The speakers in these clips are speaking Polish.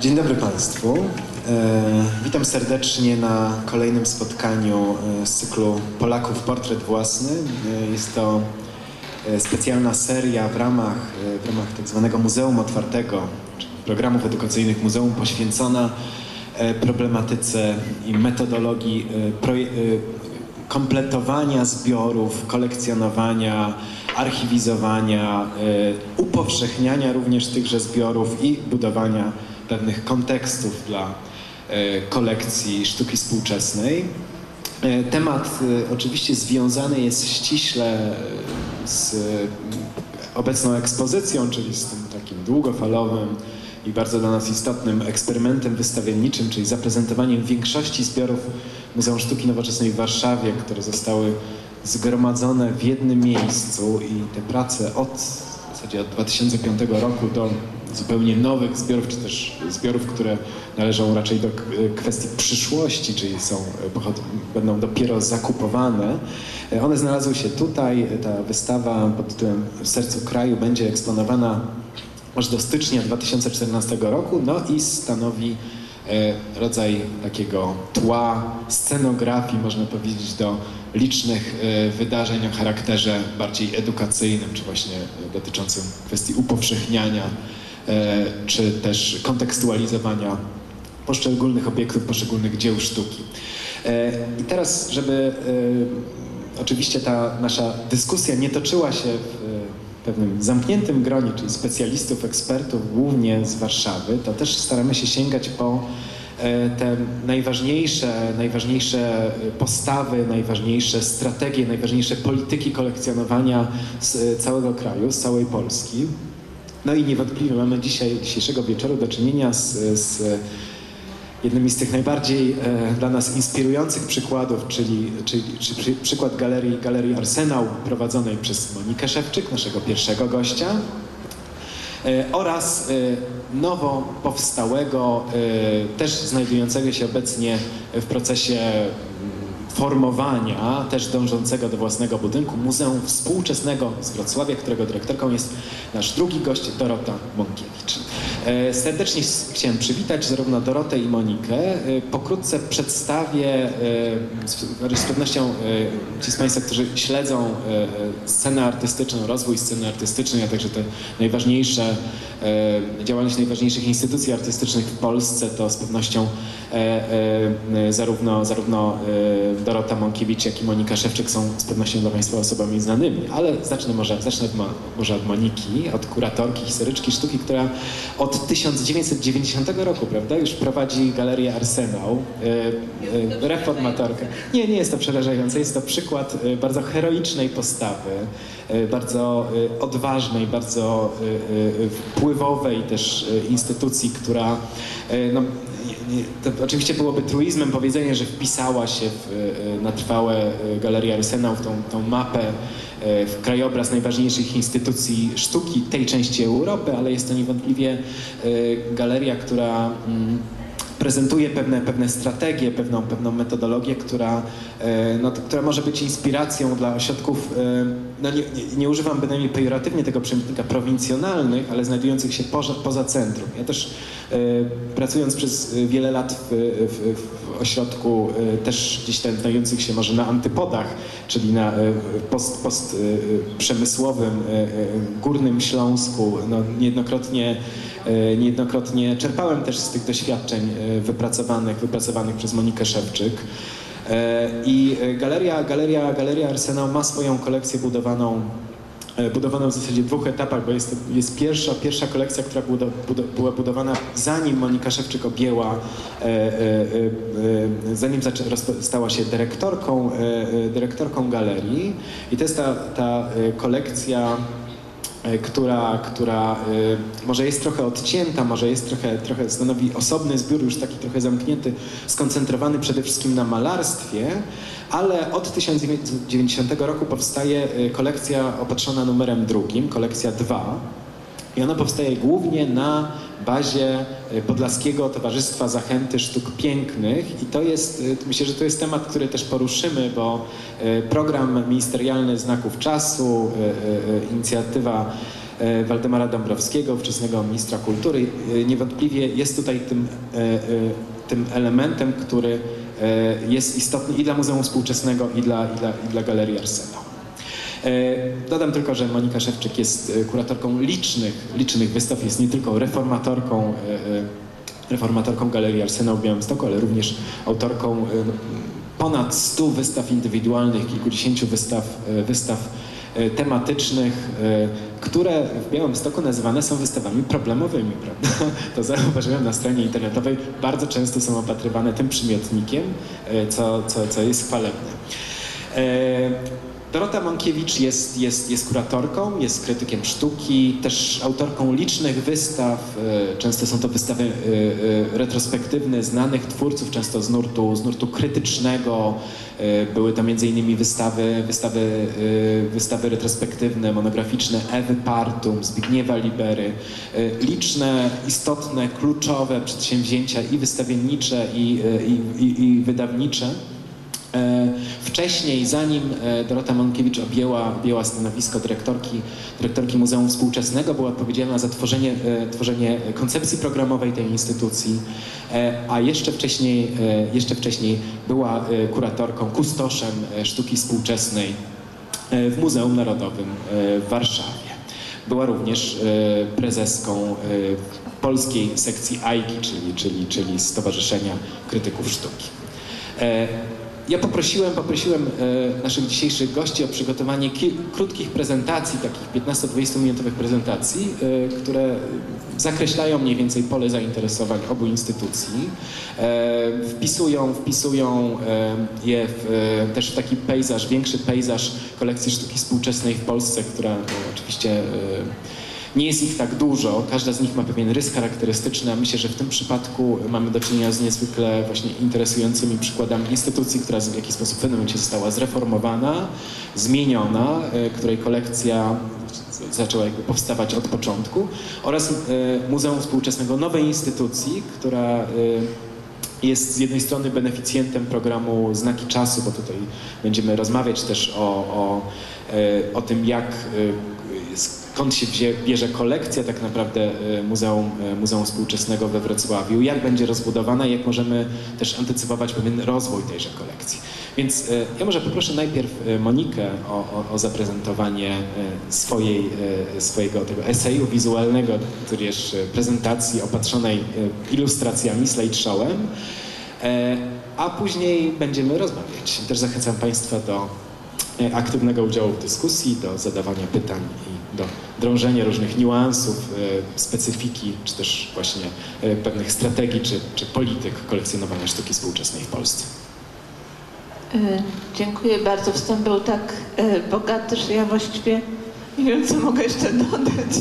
Dzień dobry Państwu. Witam serdecznie na kolejnym spotkaniu z cyklu Polaków Portret Własny. Jest to specjalna seria w ramach tak zwanego Muzeum Otwartego, czyli programów edukacyjnych muzeum, poświęcona problematyce i metodologii kompletowania zbiorów, kolekcjonowania, archiwizowania, upowszechniania również tychże zbiorów i budowania pewnych kontekstów dla kolekcji sztuki współczesnej. Temat oczywiście związany jest ściśle z obecną ekspozycją, czyli z tym takim długofalowym i bardzo dla nas istotnym eksperymentem wystawienniczym, czyli zaprezentowaniem większości zbiorów Muzeum Sztuki Nowoczesnej w Warszawie, które zostały zgromadzone w jednym miejscu i te prace w zasadzie od 2005 roku do zupełnie nowych zbiorów, czy też zbiorów, które należą raczej do kwestii przyszłości, czyli będą dopiero zakupowane. One znalazły się tutaj. Ta wystawa pod tytułem W sercu kraju będzie eksponowana aż do stycznia 2014 roku, no i stanowi rodzaj takiego tła, scenografii, można powiedzieć, do licznych wydarzeń o charakterze bardziej edukacyjnym, czy właśnie dotyczącym kwestii upowszechniania, czy też kontekstualizowania poszczególnych obiektów, poszczególnych dzieł sztuki. I teraz, żeby oczywiście ta nasza dyskusja nie toczyła się w pewnym zamkniętym gronie, czyli specjalistów, ekspertów, głównie z Warszawy, to też staramy się sięgać po te najważniejsze postawy, najważniejsze strategie, najważniejsze polityki kolekcjonowania z całego kraju, z całej Polski. No i niewątpliwie mamy dzisiejszego wieczoru do czynienia z jednym z tych najbardziej dla nas inspirujących przykładów, czyli przykład Galerii Arsenał prowadzonej przez Monikę Szewczyk, naszego pierwszego gościa, oraz nowo powstałego, też znajdującego się obecnie w procesie formowania, też dążącego do własnego budynku, Muzeum Współczesnego z Wrocławia, którego dyrektorką jest nasz drugi gość, Dorota Mąkiewicz. Serdecznie chciałem przywitać zarówno Dorotę i Monikę. Pokrótce przedstawię, z pewnością ci z Państwa, którzy śledzą scenę artystyczną, rozwój sceny artystycznej, a także te najważniejsze działalność najważniejszych instytucji artystycznych w Polsce, to z pewnością zarówno Dorota Mąkiewicz, jak i Monika Szewczyk są z pewnością dla Państwa osobami znanymi, ale zacznę może od Moniki, od kuratorki, historyczki sztuki, która od 1990 roku, prawda, już prowadzi Galerię Arsenał, reformatorkę. Nie jest to przerażające, jest to przykład bardzo heroicznej postawy, bardzo odważnej, bardzo wpływowej też instytucji, w to oczywiście byłoby truizmem powiedzenie, że wpisała się na trwałe Galerię Arsenał w tą mapę, w krajobraz najważniejszych instytucji sztuki tej części Europy, ale jest to niewątpliwie galeria, która prezentuje pewne strategie, pewną metodologię, która może być inspiracją dla ośrodków, nie używam bynajmniej pejoratywnie tego przymiotnika, prowincjonalnych, ale znajdujących się poza centrum. Ja też pracując przez wiele lat w ośrodku, też gdzieś tam znajdujących się może na antypodach, czyli na post-przemysłowym Górnym Śląsku, niejednokrotnie czerpałem też z tych doświadczeń wypracowanych przez Monikę Szewczyk. I Galeria Arsenał ma swoją kolekcję budowaną w zasadzie w dwóch etapach, bo jest pierwsza kolekcja, która była budowana zanim Monika Szewczyk zanim stała się dyrektorką galerii. I to jest ta kolekcja, która może jest trochę odcięta, może jest trochę stanowi osobny zbiór, już taki trochę zamknięty, skoncentrowany przede wszystkim na malarstwie, ale od 1990 roku powstaje kolekcja opatrzona numerem 2, kolekcja 2. I ona powstaje głównie na bazie Podlaskiego Towarzystwa Zachęty Sztuk Pięknych i to jest, myślę, że to jest temat, który też poruszymy, bo program ministerialny Znaków Czasu, inicjatywa Waldemara Dąbrowskiego, ówczesnego ministra kultury. Niewątpliwie jest tutaj tym elementem, który jest istotny i dla Muzeum Współczesnego, i dla Galerii Arsenał. Dodam tylko, że Monika Szewczyk jest kuratorką licznych wystaw, jest nie tylko reformatorką Galerii Arsenał w Białymstoku, ale również autorką ponad 100 wystaw indywidualnych, kilkudziesięciu wystaw tematycznych, które w Białymstoku nazywane są wystawami problemowymi, prawda? To zauważyłem na stronie internetowej, bardzo często są opatrywane tym przymiotnikiem, co jest chwalebne. Dorota Mankiewicz jest kuratorką, jest krytykiem sztuki, też autorką licznych wystaw. Często są to wystawy retrospektywne znanych twórców, często z nurtu krytycznego. Były to m.in. wystawy retrospektywne, monograficzne Ewy Partum, Zbigniewa Libery. Liczne, istotne, kluczowe przedsięwzięcia i wystawiennicze, i wydawnicze. Wcześniej, zanim Dorota Mankiewicz objęła stanowisko dyrektorki Muzeum Współczesnego, była odpowiedzialna za tworzenie koncepcji programowej tej instytucji, a jeszcze wcześniej była kuratorką, kustoszem sztuki współczesnej w Muzeum Narodowym w Warszawie. Była również prezeską polskiej sekcji AIGI, czyli Stowarzyszenia Krytyków Sztuki. Ja poprosiłem naszych dzisiejszych gości o przygotowanie krótkich prezentacji, takich 15-20 minutowych prezentacji, które zakreślają mniej więcej pole zainteresowań obu instytucji. Wpisują je też w taki pejzaż, większy pejzaż kolekcji sztuki współczesnej w Polsce, która oczywiście nie jest ich tak dużo, każda z nich ma pewien rys charakterystyczny, a myślę, że w tym przypadku mamy do czynienia z niezwykle właśnie interesującymi przykładami instytucji, która w jakiś sposób w pewnym momencie została zreformowana, zmieniona, której kolekcja zaczęła jakby powstawać od początku, oraz Muzeum Współczesnego, nowej instytucji, która jest z jednej strony beneficjentem programu Znaki Czasu, bo tutaj będziemy rozmawiać też o tym, skąd się bierze kolekcja tak naprawdę Muzeum Współczesnego we Wrocławiu, jak będzie rozbudowana i jak możemy też antycypować pewien rozwój tejże kolekcji. Więc ja może poproszę najpierw Monikę o zaprezentowanie swojego tego eseju wizualnego, tudzież prezentacji opatrzonej ilustracjami, slideshowem, a później będziemy rozmawiać. Też zachęcam Państwa do aktywnego udziału w dyskusji, do zadawania pytań i do drążenia różnych niuansów, specyfiki, czy też właśnie pewnych strategii, czy polityk kolekcjonowania sztuki współczesnej w Polsce. Dziękuję bardzo. Wstęp był tak bogaty, że ja właściwie nie wiem, co mogę jeszcze dodać.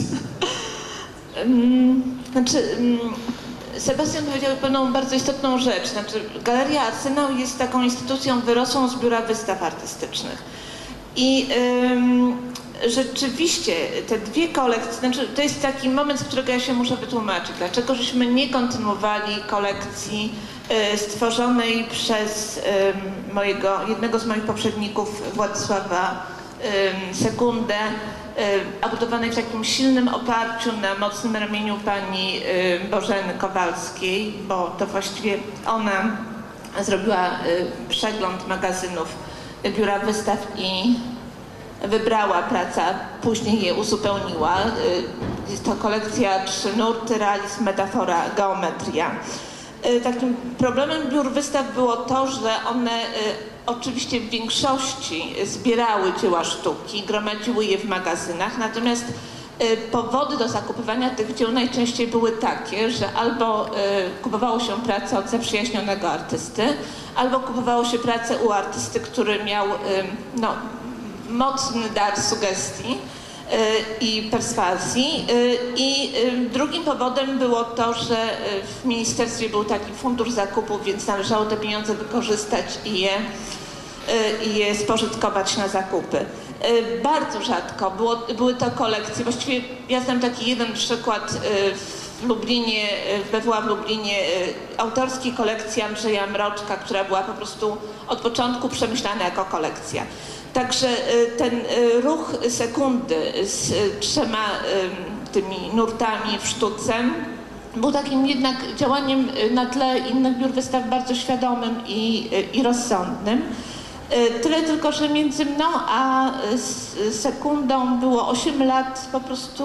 Sebastian powiedział pewną bardzo istotną rzecz. Galeria Arsenał jest taką instytucją wyrosłą z Biura Wystaw Artystycznych. I rzeczywiście te dwie kolekcje, to jest taki moment, z którego ja się muszę wytłumaczyć. Dlaczego żeśmy nie kontynuowali kolekcji stworzonej przez jednego z moich poprzedników, Władysława Sekundę, a budowanej w takim silnym oparciu na mocnym ramieniu pani Bożeny Kowalskiej, bo to właściwie ona zrobiła przegląd magazynów Biura Wystaw i wybrała pracę, później je uzupełniła. Jest to kolekcja 3 nurty, realizm, metafora, geometria. Takim problemem biur wystaw było to, że one oczywiście w większości zbierały dzieła sztuki, gromadziły je w magazynach, natomiast powody do zakupywania tych dzieł najczęściej były takie, że albo kupowało się pracę od zaprzyjaźnionego artysty, albo kupowało się pracę u artysty, który miał mocny dar sugestii i perswazji. I drugim powodem było to, że w ministerstwie był taki fundusz zakupów, więc należało te pieniądze wykorzystać i je spożytkować na zakupy. Bardzo rzadko były to kolekcje, właściwie ja znam taki jeden przykład w Lublinie, w BWA w Lublinie, autorskiej kolekcji Andrzeja Mroczka, która była po prostu od początku przemyślana jako kolekcja. Także ten ruch sekundy z 3 tymi nurtami w sztuce był takim jednak działaniem na tle innych biur wystaw bardzo świadomym i rozsądnym. Tyle tylko, że między mną a sekundą było 8 lat po prostu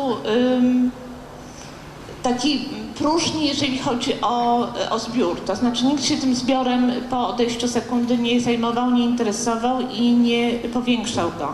takiej próżni, jeżeli chodzi o zbiór. To znaczy nikt się tym zbiorem po odejściu sekundy nie zajmował, nie interesował i nie powiększał go.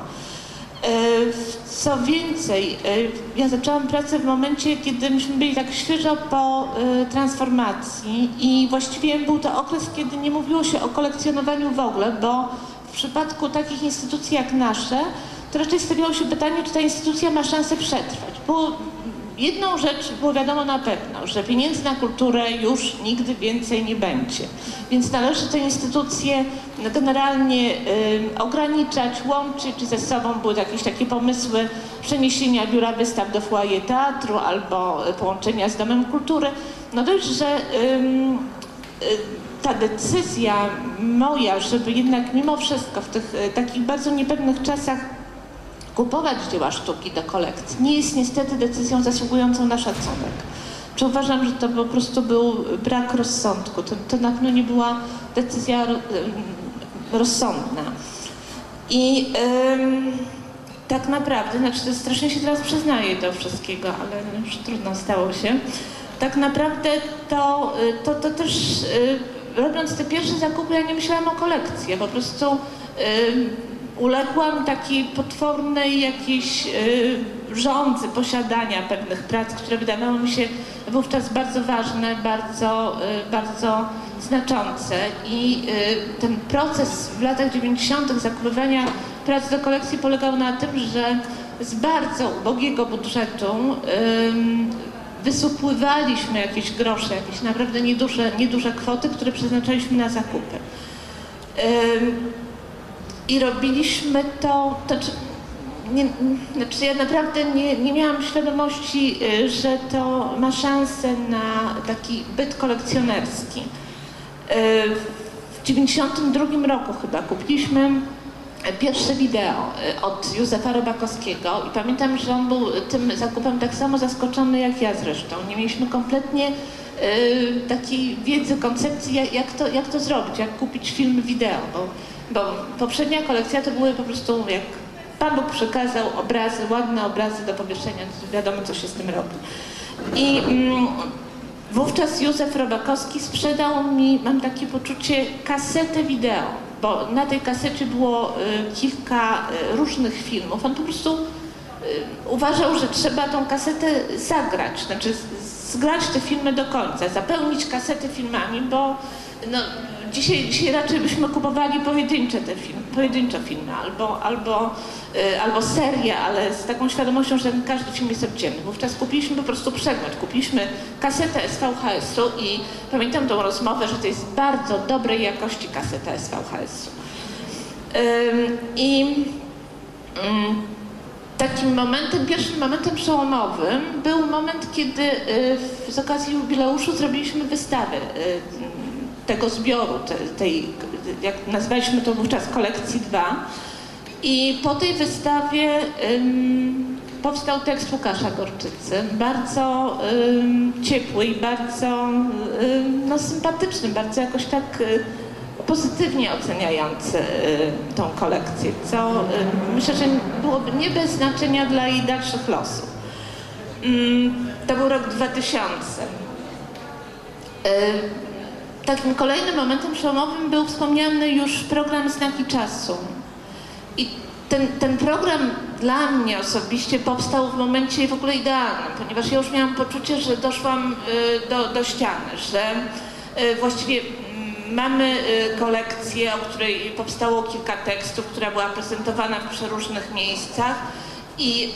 Co więcej, ja zaczęłam pracę w momencie, kiedy myśmy byli tak świeżo po transformacji i właściwie był to okres, kiedy nie mówiło się o kolekcjonowaniu w ogóle, bo w przypadku takich instytucji jak nasze, to raczej stawiało się pytanie, czy ta instytucja ma szansę przetrwać. Bo jedną rzecz było wiadomo na pewno, że pieniędzy na kulturę już nigdy więcej nie będzie. Więc należy te instytucje generalnie ograniczać, łączyć ze sobą. Były jakieś takie pomysły przeniesienia biura wystaw do foyer teatru albo połączenia z Domem Kultury. No dość, że ta decyzja moja, żeby jednak mimo wszystko w tych takich bardzo niepewnych czasach kupować dzieła sztuki do kolekcji, nie jest niestety decyzją zasługującą na szacunek. Czy uważam, że to po prostu był brak rozsądku. To na pewno nie była decyzja rozsądna. I tak naprawdę, znaczy to strasznie się teraz przyznaję do wszystkiego, ale już trudno stało się. Tak naprawdę to też robiąc te pierwsze zakupy, ja nie myślałam o kolekcji. Ja po prostu uległam takiej potwornej jakiejś żądzy posiadania pewnych prac, które wydawały mi się wówczas bardzo ważne, bardzo znaczące. I ten proces w latach 90. zakupywania prac do kolekcji polegał na tym, że z bardzo ubogiego budżetu wysupływaliśmy jakieś grosze, jakieś naprawdę nieduże kwoty, które przeznaczaliśmy na zakupy. I robiliśmy to znaczy ja naprawdę nie miałam świadomości, że to ma szansę na taki byt kolekcjonerski. W 92 roku chyba kupiliśmy pierwsze wideo od Józefa Robakowskiego i pamiętam, że on był tym zakupem tak samo zaskoczony jak ja zresztą. Nie mieliśmy kompletnie takiej wiedzy, koncepcji, jak to zrobić, jak kupić film wideo, bo poprzednia kolekcja to były po prostu, jak Pan Bóg przekazał, obrazy, ładne obrazy do powieszenia, to wiadomo, co się z tym robi. I wówczas Józef Robakowski sprzedał mi, mam takie poczucie, kasetę wideo, bo na tej kasecie było kilka różnych filmów. On po prostu uważał, że trzeba tą kasetę zagrać, znaczy zgrać te filmy do końca, zapełnić kasetę filmami, bo no, dzisiaj raczej byśmy kupowali pojedyncze filmy albo serię, ale z taką świadomością, że każdy film jest oddzielny. Wówczas kupiliśmy po prostu przedmiot, kupiliśmy kasetę SVHS-u i pamiętam tą rozmowę, że to jest bardzo dobrej jakości kaseta SVHS-u. Takim momentem, pierwszym momentem przełomowym był moment, kiedy z okazji jubileuszu zrobiliśmy wystawę tego zbioru, jak nazwaliśmy to wówczas kolekcji 2. I po tej wystawie powstał tekst Łukasza Gorczycy, bardzo ciepły i bardzo sympatyczny, bardzo jakoś tak pozytywnie oceniający tą kolekcję, co myślę, że byłoby nie bez znaczenia dla jej dalszych losów. To był rok 2000. Takim kolejnym momentem przełomowym był wspomniany już program Znaki Czasu. I ten program dla mnie osobiście powstał w momencie w ogóle idealnym, ponieważ ja już miałam poczucie, że doszłam do ściany, że właściwie mamy kolekcję, o której powstało kilka tekstów, która była prezentowana w przeróżnych miejscach i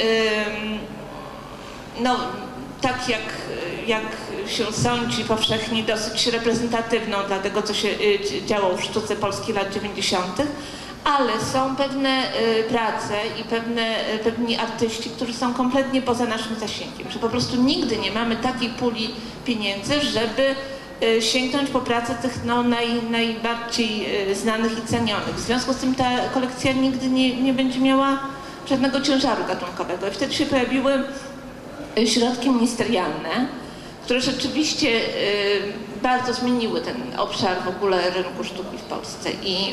no, tak jak się sądzi powszechnie, dosyć reprezentatywną dla tego, co się działo w sztuce polskiej lat 90., ale są pewne prace i pewni artyści, którzy są kompletnie poza naszym zasięgiem, że po prostu nigdy nie mamy takiej puli pieniędzy, żeby sięgnąć po pracę tych najbardziej znanych i cenionych. W związku z tym ta kolekcja nigdy nie będzie miała żadnego ciężaru gatunkowego. I wtedy się pojawiły środki ministerialne, które rzeczywiście bardzo zmieniły ten obszar w ogóle rynku sztuki w Polsce. I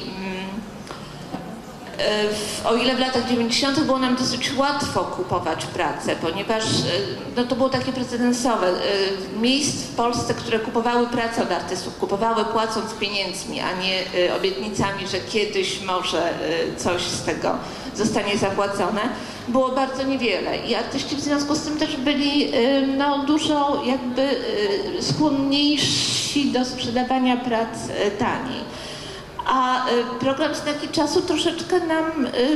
o ile w latach 90. było nam dosyć łatwo kupować pracę, ponieważ no, to było takie precedensowe. Miejsc w Polsce, które kupowały pracę od artystów, kupowały płacąc pieniędzmi, a nie obietnicami, że kiedyś może coś z tego zostanie zapłacone, było bardzo niewiele. I artyści w związku z tym też byli no, dużo jakby skłonniejsi do sprzedawania prac taniej. A program Znaki Czasu troszeczkę nam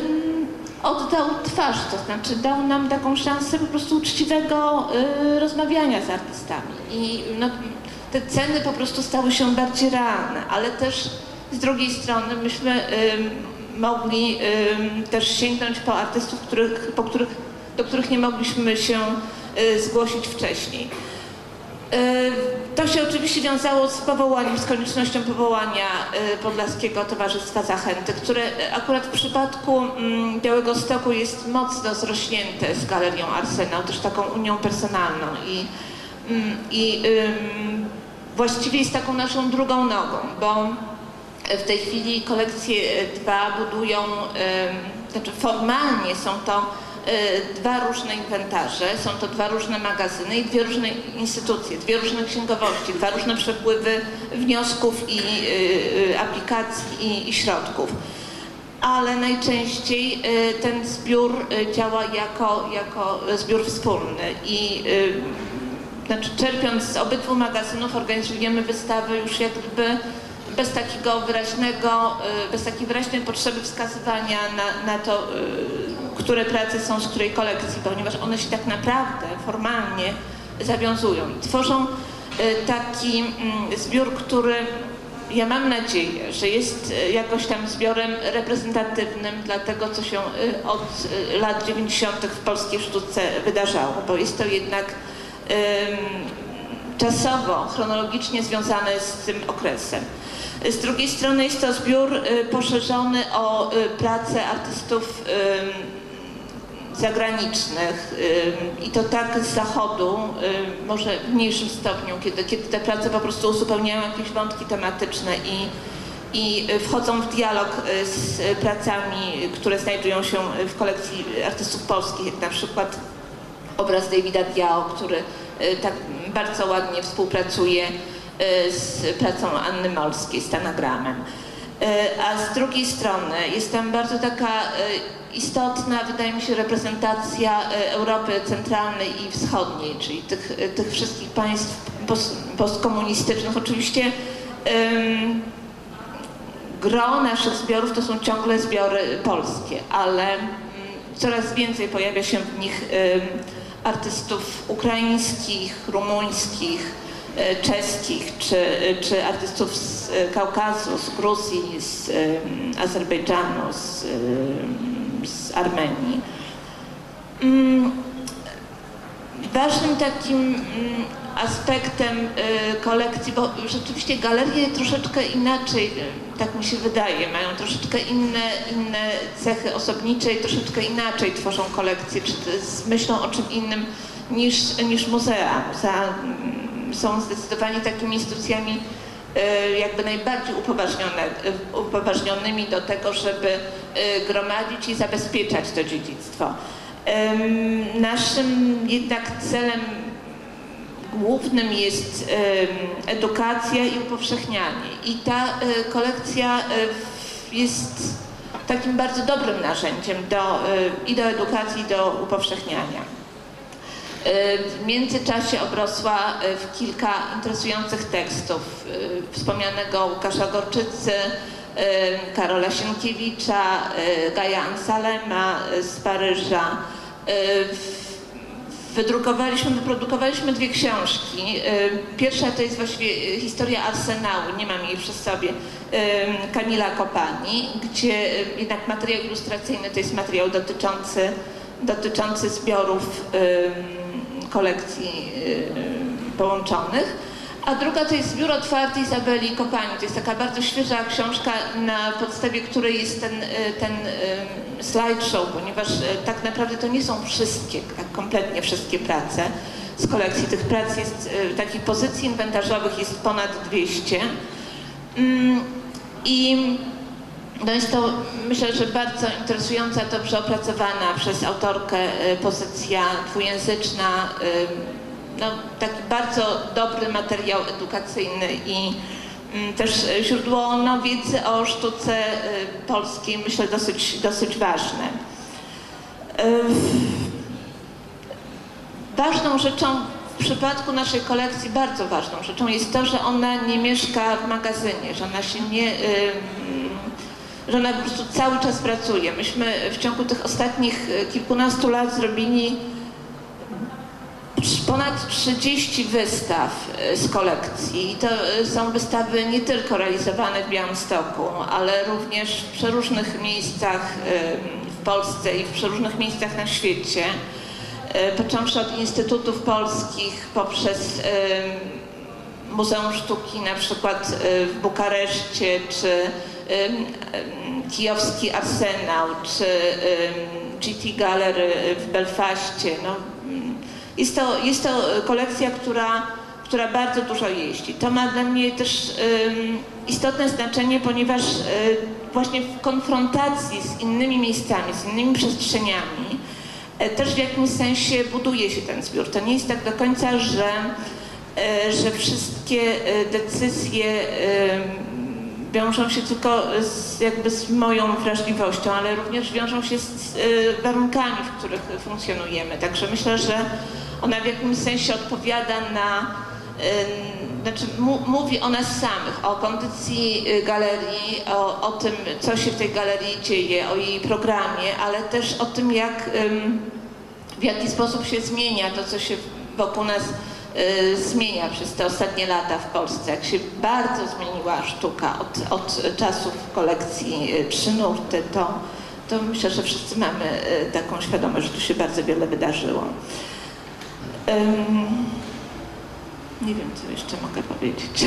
oddał twarz, to znaczy dał nam taką szansę po prostu uczciwego rozmawiania z artystami. I no, te ceny po prostu stały się bardziej realne, ale też z drugiej strony myśmy mogli też sięgnąć po artystów, do których nie mogliśmy się zgłosić wcześniej. To się oczywiście wiązało z koniecznością powołania Podlaskiego Towarzystwa Zachęty, które akurat w przypadku Białegostoku jest mocno zrośnięte z Galerią Arsenał, też taką unią personalną i właściwie jest taką naszą drugą nogą, bo w tej chwili kolekcje dwa budują, znaczy formalnie są to dwa różne inwentarze, są to dwa różne magazyny i dwie różne instytucje, dwie różne księgowości, dwa różne przepływy wniosków i aplikacji i środków. Ale najczęściej ten zbiór działa jako zbiór wspólny i znaczy czerpiąc z obydwu magazynów organizujemy wystawę już jak gdyby bez takiej wyraźnej potrzeby wskazywania na to, które prace są z której kolekcji, ponieważ one się tak naprawdę formalnie zawiązują i tworzą taki zbiór, który ja mam nadzieję, że jest jakoś tam zbiorem reprezentatywnym dla tego, co się od lat 90. w polskiej sztuce wydarzało, bo jest to jednak czasowo, chronologicznie związane z tym okresem. Z drugiej strony jest to zbiór poszerzony o pracę artystów zagranicznych i to tak z zachodu, może w mniejszym stopniu, kiedy te prace po prostu uzupełniają jakieś wątki tematyczne i wchodzą w dialog z pracami, które znajdują się w kolekcji artystów polskich, jak na przykład obraz Davida Diao, który tak bardzo ładnie współpracuje z pracą Anny Molskiej, z Tanagramem. A z drugiej strony jest tam bardzo taka istotna, wydaje mi się, reprezentacja Europy centralnej i wschodniej, czyli tych wszystkich państw postkomunistycznych. Oczywiście gro naszych zbiorów to są ciągle zbiory polskie, ale coraz więcej pojawia się w nich artystów ukraińskich, rumuńskich, czeskich, czy artystów z Kaukazu, z Gruzji, z Azerbejdżanu, z Armenii. Ważnym takim aspektem kolekcji, bo rzeczywiście galerie troszeczkę inaczej, tak mi się wydaje, mają troszeczkę inne cechy osobnicze i troszeczkę inaczej tworzą kolekcje, czy z myślą o czym innym niż muzea. Muzea są zdecydowanie takimi instytucjami jakby najbardziej upoważnionymi do tego, żeby gromadzić i zabezpieczać to dziedzictwo. Naszym jednak celem głównym jest edukacja i upowszechnianie. I ta kolekcja jest takim bardzo dobrym narzędziem i do edukacji, i do upowszechniania. W międzyczasie obrosła w kilka interesujących tekstów wspomnianego Łukasza Gorczycy, Karola Sienkiewicza, Gaja Ansalema z Paryża. Wyprodukowaliśmy dwie książki. Pierwsza to jest właściwie historia Arsenału, nie mam jej przy sobie, Kamila Kopani, gdzie jednak materiał ilustracyjny to jest materiał dotyczący zbiorów kolekcji połączonych, A druga to jest Zbiór otwarty Izabeli Kopani. To jest taka bardzo świeża książka, na podstawie której jest ten slideshow, ponieważ tak naprawdę to nie są wszystkie, tak kompletnie wszystkie prace z kolekcji. Tych prac jest, takich pozycji inwentarzowych jest ponad 200. I no jest to, myślę, że bardzo interesująca, dobrze opracowana przez autorkę pozycja dwujęzyczna, no, taki bardzo dobry materiał edukacyjny i też źródło wiedzy o sztuce polskiej, myślę, dosyć ważne. Ważną rzeczą w przypadku naszej kolekcji, bardzo ważną rzeczą jest to, że ona nie mieszka w magazynie, że ona się nie... że ona po prostu cały czas pracuje. Myśmy w ciągu tych ostatnich kilkunastu lat zrobili ponad 30 wystaw z kolekcji. I to są wystawy nie tylko realizowane w Białymstoku, ale również w przeróżnych miejscach w Polsce i w przeróżnych miejscach na świecie. Począwszy od instytutów polskich, poprzez Muzeum Sztuki na przykład w Bukareszcie, czy kijowski Arsenał, czy GT Gallery w Belfaście. No, jest to kolekcja, która bardzo dużo jeździ. To ma dla mnie też istotne znaczenie, ponieważ właśnie w konfrontacji z innymi miejscami, z innymi przestrzeniami też w jakimś sensie buduje się ten zbiór. To nie jest tak do końca, że wszystkie decyzje wiążą się tylko z moją wrażliwością, ale również wiążą się z warunkami, w których funkcjonujemy. Także myślę, że ona w jakimś sensie odpowiada na, znaczy mówi o nas samych, o kondycji galerii, o tym, co się w tej galerii dzieje, o jej programie, ale też o tym, w jaki sposób się zmienia to, co się wokół nas zmienia przez te ostatnie lata w Polsce. Jak się bardzo zmieniła sztuka od czasów kolekcji Trzy Nurty, to myślę, że wszyscy mamy taką świadomość, że tu się bardzo wiele wydarzyło. Nie wiem, co jeszcze mogę powiedzieć.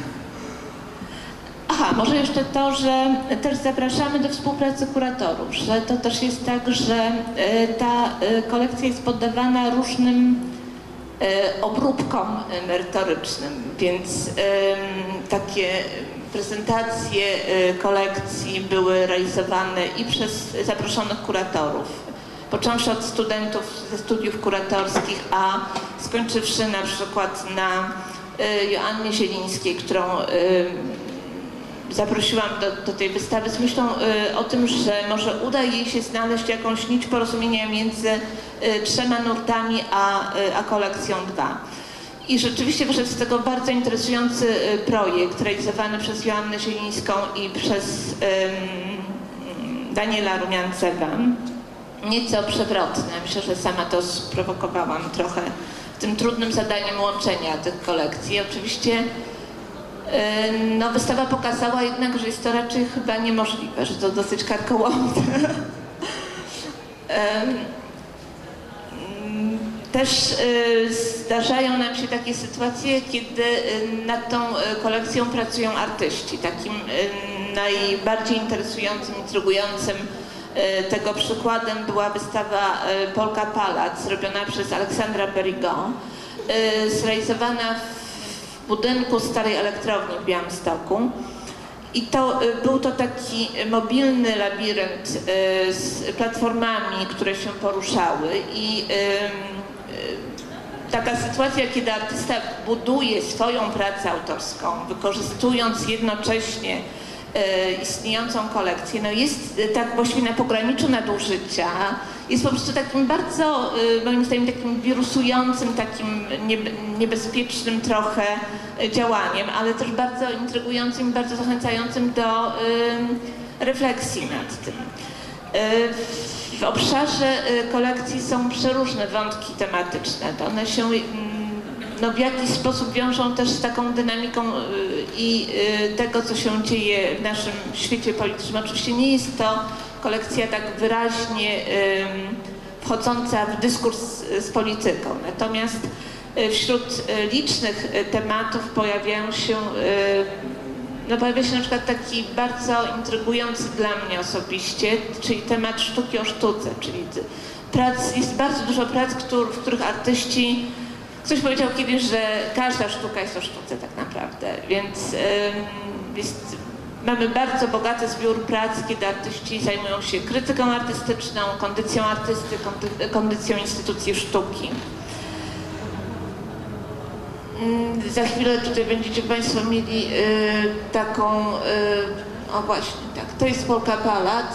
Aha, może jeszcze to, że też zapraszamy do współpracy kuratorów, że to też jest tak, że ta kolekcja jest poddawana różnym obróbkom merytorycznym, więc takie prezentacje kolekcji były realizowane i przez zaproszonych kuratorów, począwszy od studentów ze studiów kuratorskich, a skończywszy na przykład na Joannie Zielińskiej, którą zaprosiłam do tej wystawy z myślą o tym, że może uda jej się znaleźć jakąś nić porozumienia między trzema nurtami a kolekcją 2. I rzeczywiście wyszedł z tego bardzo interesujący projekt realizowany przez Joannę Zielińską i przez Daniela Rumiancewa. Nieco przewrotne. Myślę, że sama to sprowokowałam trochę tym trudnym zadaniem łączenia tych kolekcji. Oczywiście no, wystawa pokazała jednak, że jest to raczej chyba niemożliwe, że to dosyć karkołomne. Też zdarzają nam się takie sytuacje, kiedy nad tą kolekcją pracują artyści. Takim najbardziej interesującym, intrygującym tego przykładem była wystawa Polka Palac, zrobiona przez Aleksandra Berigon, zrealizowana w budynku Starej Elektrowni w Białymstoku. I był to taki mobilny labirynt z platformami, które się poruszały i taka sytuacja, kiedy artysta buduje swoją pracę autorską, wykorzystując jednocześnie istniejącą kolekcję, no jest tak właściwie na pograniczu nadużycia, jest po prostu takim bardzo, moim zdaniem, takim wirusującym, takim niebezpiecznym trochę działaniem, ale też bardzo intrygującym i bardzo zachęcającym do refleksji nad tym. W obszarze kolekcji są przeróżne wątki tematyczne. To one się no, w jakiś sposób wiążą też z taką dynamiką i tego, co się dzieje w naszym świecie politycznym. Oczywiście nie jest to kolekcja tak wyraźnie wchodząca w dyskurs z polityką. Natomiast wśród licznych tematów pojawia się na przykład taki bardzo intrygujący dla mnie osobiście, czyli temat sztuki o sztuce, czyli jest bardzo dużo prac, w których artyści, ktoś powiedział kiedyś, że każda sztuka jest o sztuce tak naprawdę, więc mamy bardzo bogaty zbiór prac, kiedy artyści zajmują się krytyką artystyczną, kondycją artysty, kondycją instytucji sztuki. Za chwilę tutaj będziecie Państwo mieli taką, o właśnie, tak, to jest Polka Palac.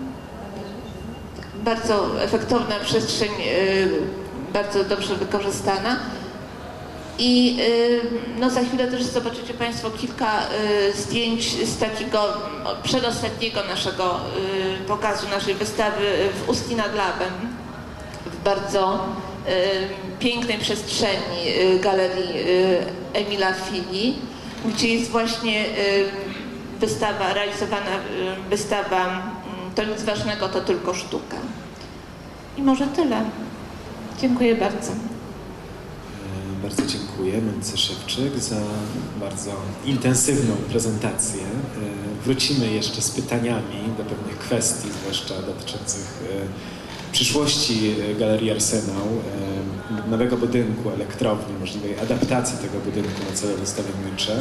Bardzo efektowna przestrzeń, bardzo dobrze wykorzystana. I no za chwilę też zobaczycie Państwo kilka zdjęć z takiego przedostatniego naszego pokazu, naszej wystawy w Ustki nad Labem, w bardzo pięknej przestrzeni galerii Emila Fili, gdzie jest właśnie realizowana wystawa To nic ważnego, to tylko sztuka. I może tyle. Dziękuję bardzo. Bardzo dziękuję Monice Szewczyk za bardzo intensywną prezentację. Wrócimy jeszcze z pytaniami do pewnych kwestii, zwłaszcza dotyczących przyszłości Galerii Arsenał, nowego budynku, elektrowni, możliwej adaptacji tego budynku na cele wystawownicze.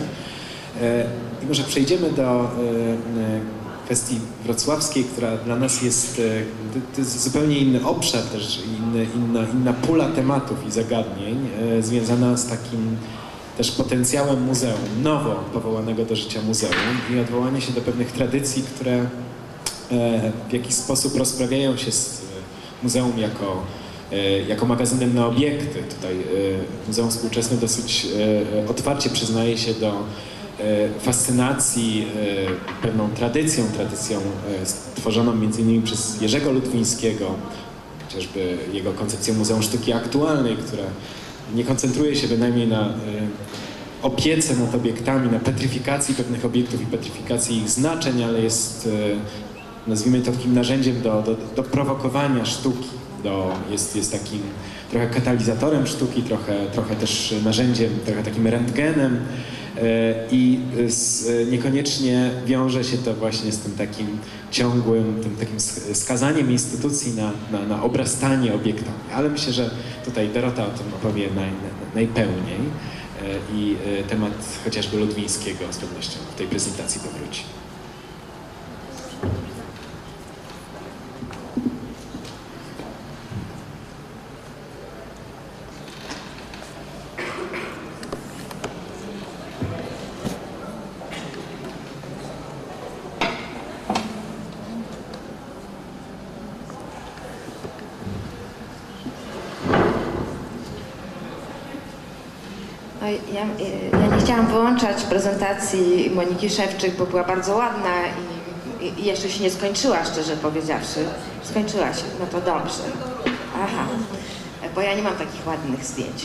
I może przejdziemy do kwestii wrocławskiej, która dla nas to jest zupełnie inny obszar, też inna pula tematów i zagadnień, związana z takim też potencjałem muzeum, nowo powołanego do życia muzeum i odwołanie się do pewnych tradycji, które w jakiś sposób rozprawiają się z muzeum jako magazynem na obiekty. Tutaj Muzeum Współczesne dosyć otwarcie przyznaje się do fascynacji pewną tradycją stworzoną m.in. przez Jerzego Lutwińskiego, chociażby jego koncepcją Muzeum Sztuki Aktualnej, która nie koncentruje się bynajmniej na opiece nad obiektami, na petryfikacji pewnych obiektów i petryfikacji ich znaczeń, ale jest, nazwijmy to, takim narzędziem do prowokowania sztuki. Jest takim trochę katalizatorem sztuki, trochę też narzędziem, trochę takim rentgenem i niekoniecznie wiąże się to właśnie z tym takim ciągłym, tym takim skazaniem instytucji na obrastanie obiektami. Ale myślę, że tutaj Dorota o tym opowie najpełniej i temat chociażby Lutwińskiego z pewnością w tej prezentacji powróci. Ja nie chciałam wyłączać prezentacji Moniki Szewczyk, bo była bardzo ładna i jeszcze się nie skończyła, szczerze powiedziawszy. Skończyła się, no to dobrze. Aha, bo ja nie mam takich ładnych zdjęć.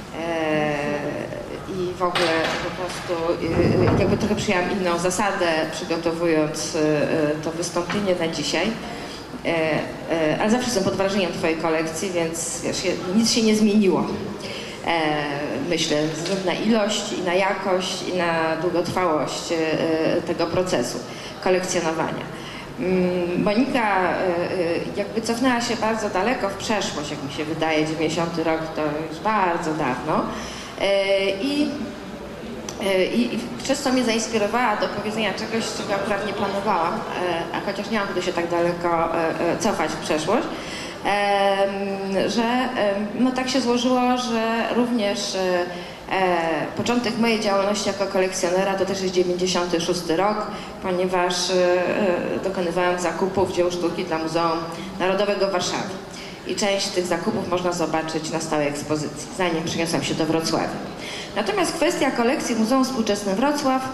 I w ogóle po prostu jakby trochę przyjęłam inną zasadę, przygotowując to wystąpienie na dzisiaj. Ale zawsze jestem pod wrażeniem Twojej kolekcji, więc wiesz, nic się nie zmieniło. Myślę, ze względu na ilość i na jakość i na długotrwałość tego procesu kolekcjonowania. Monika jakby cofnęła się bardzo daleko w przeszłość, jak mi się wydaje, 90 rok to już bardzo dawno i przez co mnie zainspirowała do powiedzenia czegoś, czego akurat nie planowałam, a chociaż nie mam wtedy się tak daleko cofać w przeszłość, że no tak się złożyło, że również początek mojej działalności jako kolekcjonera to też jest 96 rok, ponieważ dokonywałam zakupów dzieł sztuki dla Muzeum Narodowego w Warszawie. I część tych zakupów można zobaczyć na stałej ekspozycji, zanim przyniosłam się do Wrocławia. Natomiast kwestia kolekcji Muzeum Współczesnym Wrocław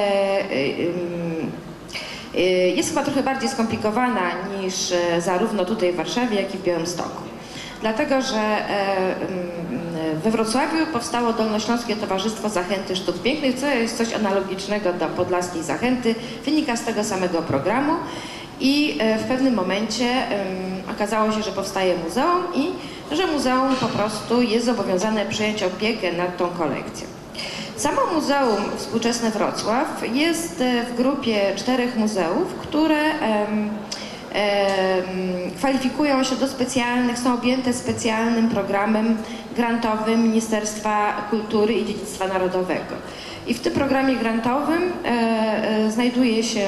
jest chyba trochę bardziej skomplikowana niż zarówno tutaj w Warszawie, jak i w Białymstoku. Dlatego, że we Wrocławiu powstało Dolnośląskie Towarzystwo Zachęty Sztuk Pięknych, co jest coś analogicznego do Podlaskiej Zachęty, wynika z tego samego programu i w pewnym momencie, okazało się, że powstaje muzeum i że muzeum po prostu jest zobowiązane przejąć opiekę nad tą kolekcją. Samo Muzeum Współczesne Wrocław jest w grupie 4 muzeów, które kwalifikują się do specjalnych, są objęte specjalnym programem grantowym Ministerstwa Kultury i Dziedzictwa Narodowego. I w tym programie grantowym znajduje się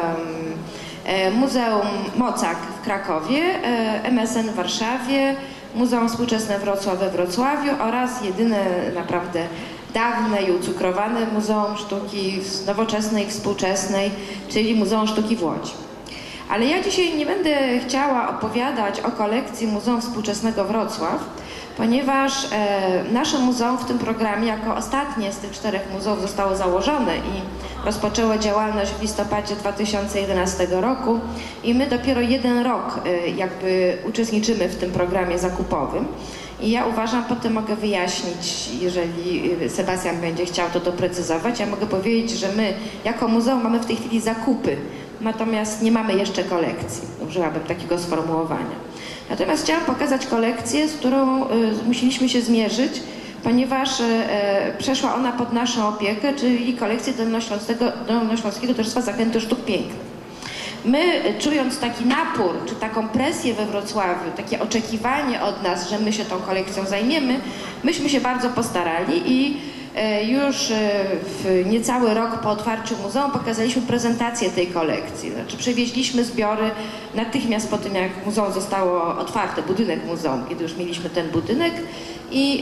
Muzeum Mocak w Krakowie, MSN w Warszawie, Muzeum Współczesne Wrocław we Wrocławiu oraz jedyne naprawdę dawne i ucukrowane Muzeum Sztuki Nowoczesnej i Współczesnej, czyli Muzeum Sztuki w Łodzi. Ale ja dzisiaj nie będę chciała opowiadać o kolekcji Muzeum Współczesnego Wrocław, ponieważ nasze muzeum w tym programie jako ostatnie z tych 4 muzeów zostało założone i rozpoczęło działalność w listopadzie 2011 roku i my dopiero 1 rok jakby uczestniczymy w tym programie zakupowym. I ja uważam, potem mogę wyjaśnić, jeżeli Sebastian będzie chciał to doprecyzować, ja mogę powiedzieć, że my jako muzeum mamy w tej chwili zakupy, natomiast nie mamy jeszcze kolekcji. Użyłabym takiego sformułowania. Natomiast chciałam pokazać kolekcję, z którą musieliśmy się zmierzyć, ponieważ przeszła ona pod naszą opiekę, czyli kolekcję Dolnośląskiego Towarzystwa Zachęty Sztuk Pięknych. My, czując taki napór, czy taką presję we Wrocławiu, takie oczekiwanie od nas, że my się tą kolekcją zajmiemy, myśmy się bardzo postarali i już w niecały rok po otwarciu muzeum pokazaliśmy prezentację tej kolekcji. Znaczy przywieźliśmy zbiory natychmiast po tym, jak muzeum zostało otwarte, budynek muzeum, kiedy już mieliśmy ten budynek i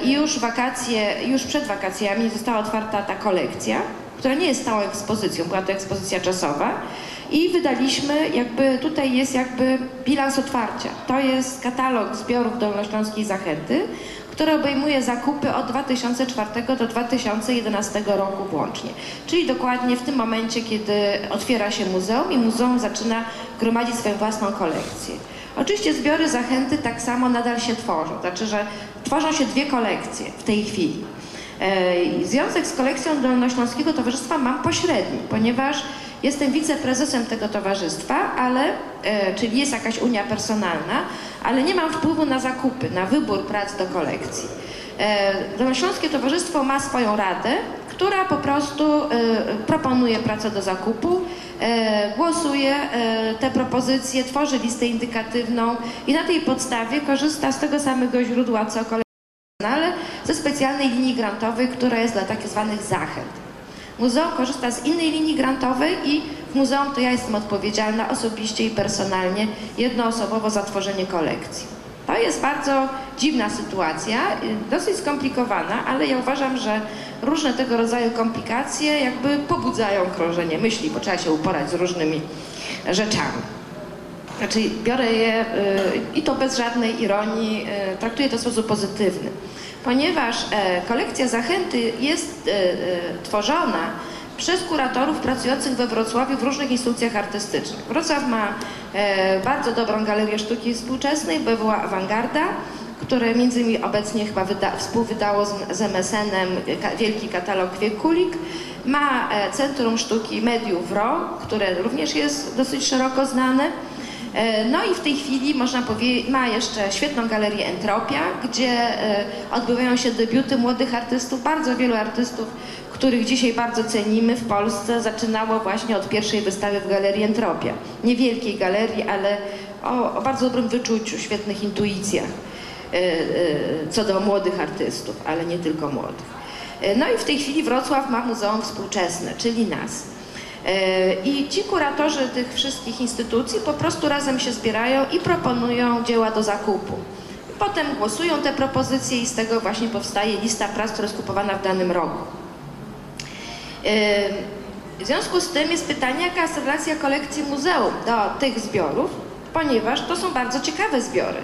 już przed wakacjami została otwarta ta kolekcja, która nie jest stałą ekspozycją, była to ekspozycja czasowa. I wydaliśmy, tutaj jest bilans otwarcia. To jest katalog zbiorów Dolnośląskiej Zachęty, który obejmuje zakupy od 2004 do 2011 roku włącznie. Czyli dokładnie w tym momencie, kiedy otwiera się muzeum i muzeum zaczyna gromadzić swoją własną kolekcję. Oczywiście zbiory Zachęty tak samo nadal się tworzą, znaczy, że tworzą się 2 kolekcje w tej chwili. Związek z kolekcją Dolnośląskiego Towarzystwa mam pośredni, ponieważ jestem wiceprezesem tego towarzystwa, czyli jest jakaś unia personalna, ale nie mam wpływu na zakupy, na wybór prac do kolekcji. Dolnośląskie Towarzystwo ma swoją radę, która po prostu proponuje pracę do zakupu, głosuje te propozycje, tworzy listę indykatywną i na tej podstawie korzysta z tego samego źródła co kolekcja, ale ze specjalnej linii grantowej, która jest dla tak zwanych zachęt. Muzeum korzysta z innej linii grantowej i w muzeum to ja jestem odpowiedzialna osobiście i personalnie, jednoosobowo za tworzenie kolekcji. To jest bardzo dziwna sytuacja, dosyć skomplikowana, ale ja uważam, że różne tego rodzaju komplikacje pobudzają krążenie myśli, bo trzeba się uporać z różnymi rzeczami. Znaczy biorę je i to bez żadnej ironii, traktuję to w sposób pozytywny. Ponieważ kolekcja Zachęty jest tworzona przez kuratorów pracujących we Wrocławiu w różnych instytucjach artystycznych. Wrocław ma bardzo dobrą galerię sztuki współczesnej, była Awangarda, które między innymi obecnie chyba współwydało z MSN-em wielki katalog Kwiek Kulik. Ma Centrum Sztuki Mediów WRO, które również jest dosyć szeroko znane. No i w tej chwili można powiedzieć, ma jeszcze świetną galerię Entropia, gdzie odbywają się debiuty młodych artystów, bardzo wielu artystów, których dzisiaj bardzo cenimy w Polsce, zaczynało właśnie od pierwszej wystawy w Galerii Entropia. Niewielkiej galerii, ale o bardzo dobrym wyczuciu, świetnych intuicjach co do młodych artystów, ale nie tylko młodych. No i w tej chwili Wrocław ma Muzeum Współczesne, czyli nas. I ci kuratorzy tych wszystkich instytucji po prostu razem się zbierają i proponują dzieła do zakupu. Potem głosują te propozycje i z tego właśnie powstaje lista prac, która jest kupowana w danym roku. W związku z tym jest pytanie, jaka jest relacja kolekcji muzeum do tych zbiorów, ponieważ to są bardzo ciekawe zbiory.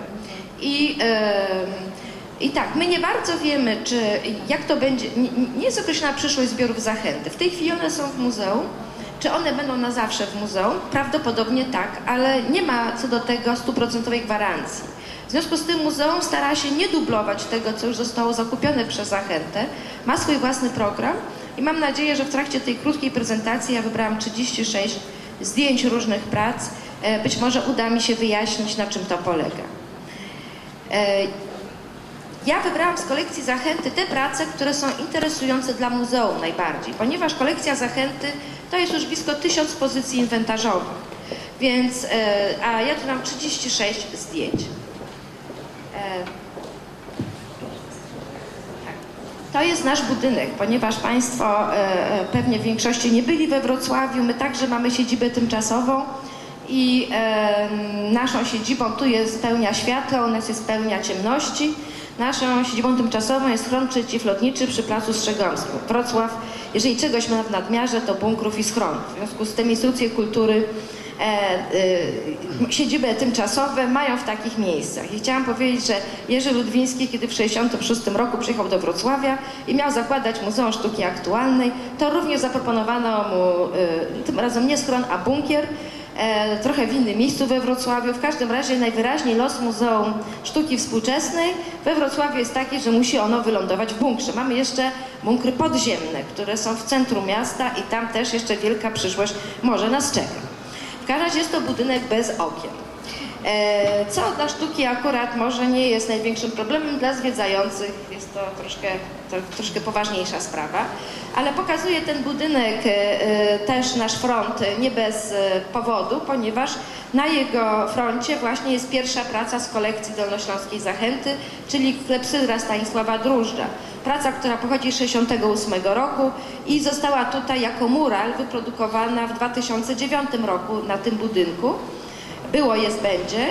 I tak, my nie bardzo wiemy, jak to będzie, nie jest określona przyszłość zbiorów Zachęty. W tej chwili one są w muzeum. Czy one będą na zawsze w muzeum? Prawdopodobnie tak, ale nie ma co do tego 100% gwarancji. W związku z tym muzeum stara się nie dublować tego, co już zostało zakupione przez Zachętę. Ma swój własny program i mam nadzieję, że w trakcie tej krótkiej prezentacji ja wybrałam 36 zdjęć różnych prac, być może uda mi się wyjaśnić, na czym to polega. Ja wybrałam z kolekcji Zachęty te prace, które są interesujące dla muzeum najbardziej, ponieważ kolekcja Zachęty to jest już blisko 1000 pozycji inwentarzowych, więc, a ja tu mam 36 zdjęć. To jest nasz budynek, ponieważ Państwo pewnie w większości nie byli we Wrocławiu, my także mamy siedzibę tymczasową i naszą siedzibą tu jest pełnia światła, u nas jest pełnia ciemności. Naszą siedzibą tymczasową jest schron przeciwlotniczy przy Placu Strzegomskim. Wrocław, jeżeli czegoś ma w nadmiarze, to bunkrów i schronów. W związku z tym instytucje kultury siedziby tymczasowe mają w takich miejscach. I chciałam powiedzieć, że Jerzy Ludwiński, kiedy w 1966 roku przyjechał do Wrocławia i miał zakładać Muzeum Sztuki Aktualnej, to również zaproponowano mu tym razem nie schron, a bunkier, trochę w innym miejscu we Wrocławiu. W każdym razie najwyraźniej los Muzeum Sztuki Współczesnej we Wrocławiu jest taki, że musi ono wylądować w bunkrze. Mamy jeszcze bunkry podziemne, które są w centrum miasta i tam też jeszcze wielka przyszłość może nas czeka. W każdym razie jest to budynek bez okien. Co dla sztuki akurat może nie jest największym problemem, dla zwiedzających jest to troszkę poważniejsza sprawa, ale pokazuje ten budynek też nasz front nie bez powodu, ponieważ na jego froncie właśnie jest pierwsza praca z kolekcji dolnośląskiej Zachęty, czyli klepsydra Stanisława Drużdża. Praca, która pochodzi z 1968 roku i została tutaj jako mural wyprodukowana w 2009 roku na tym budynku. Było, jest, będzie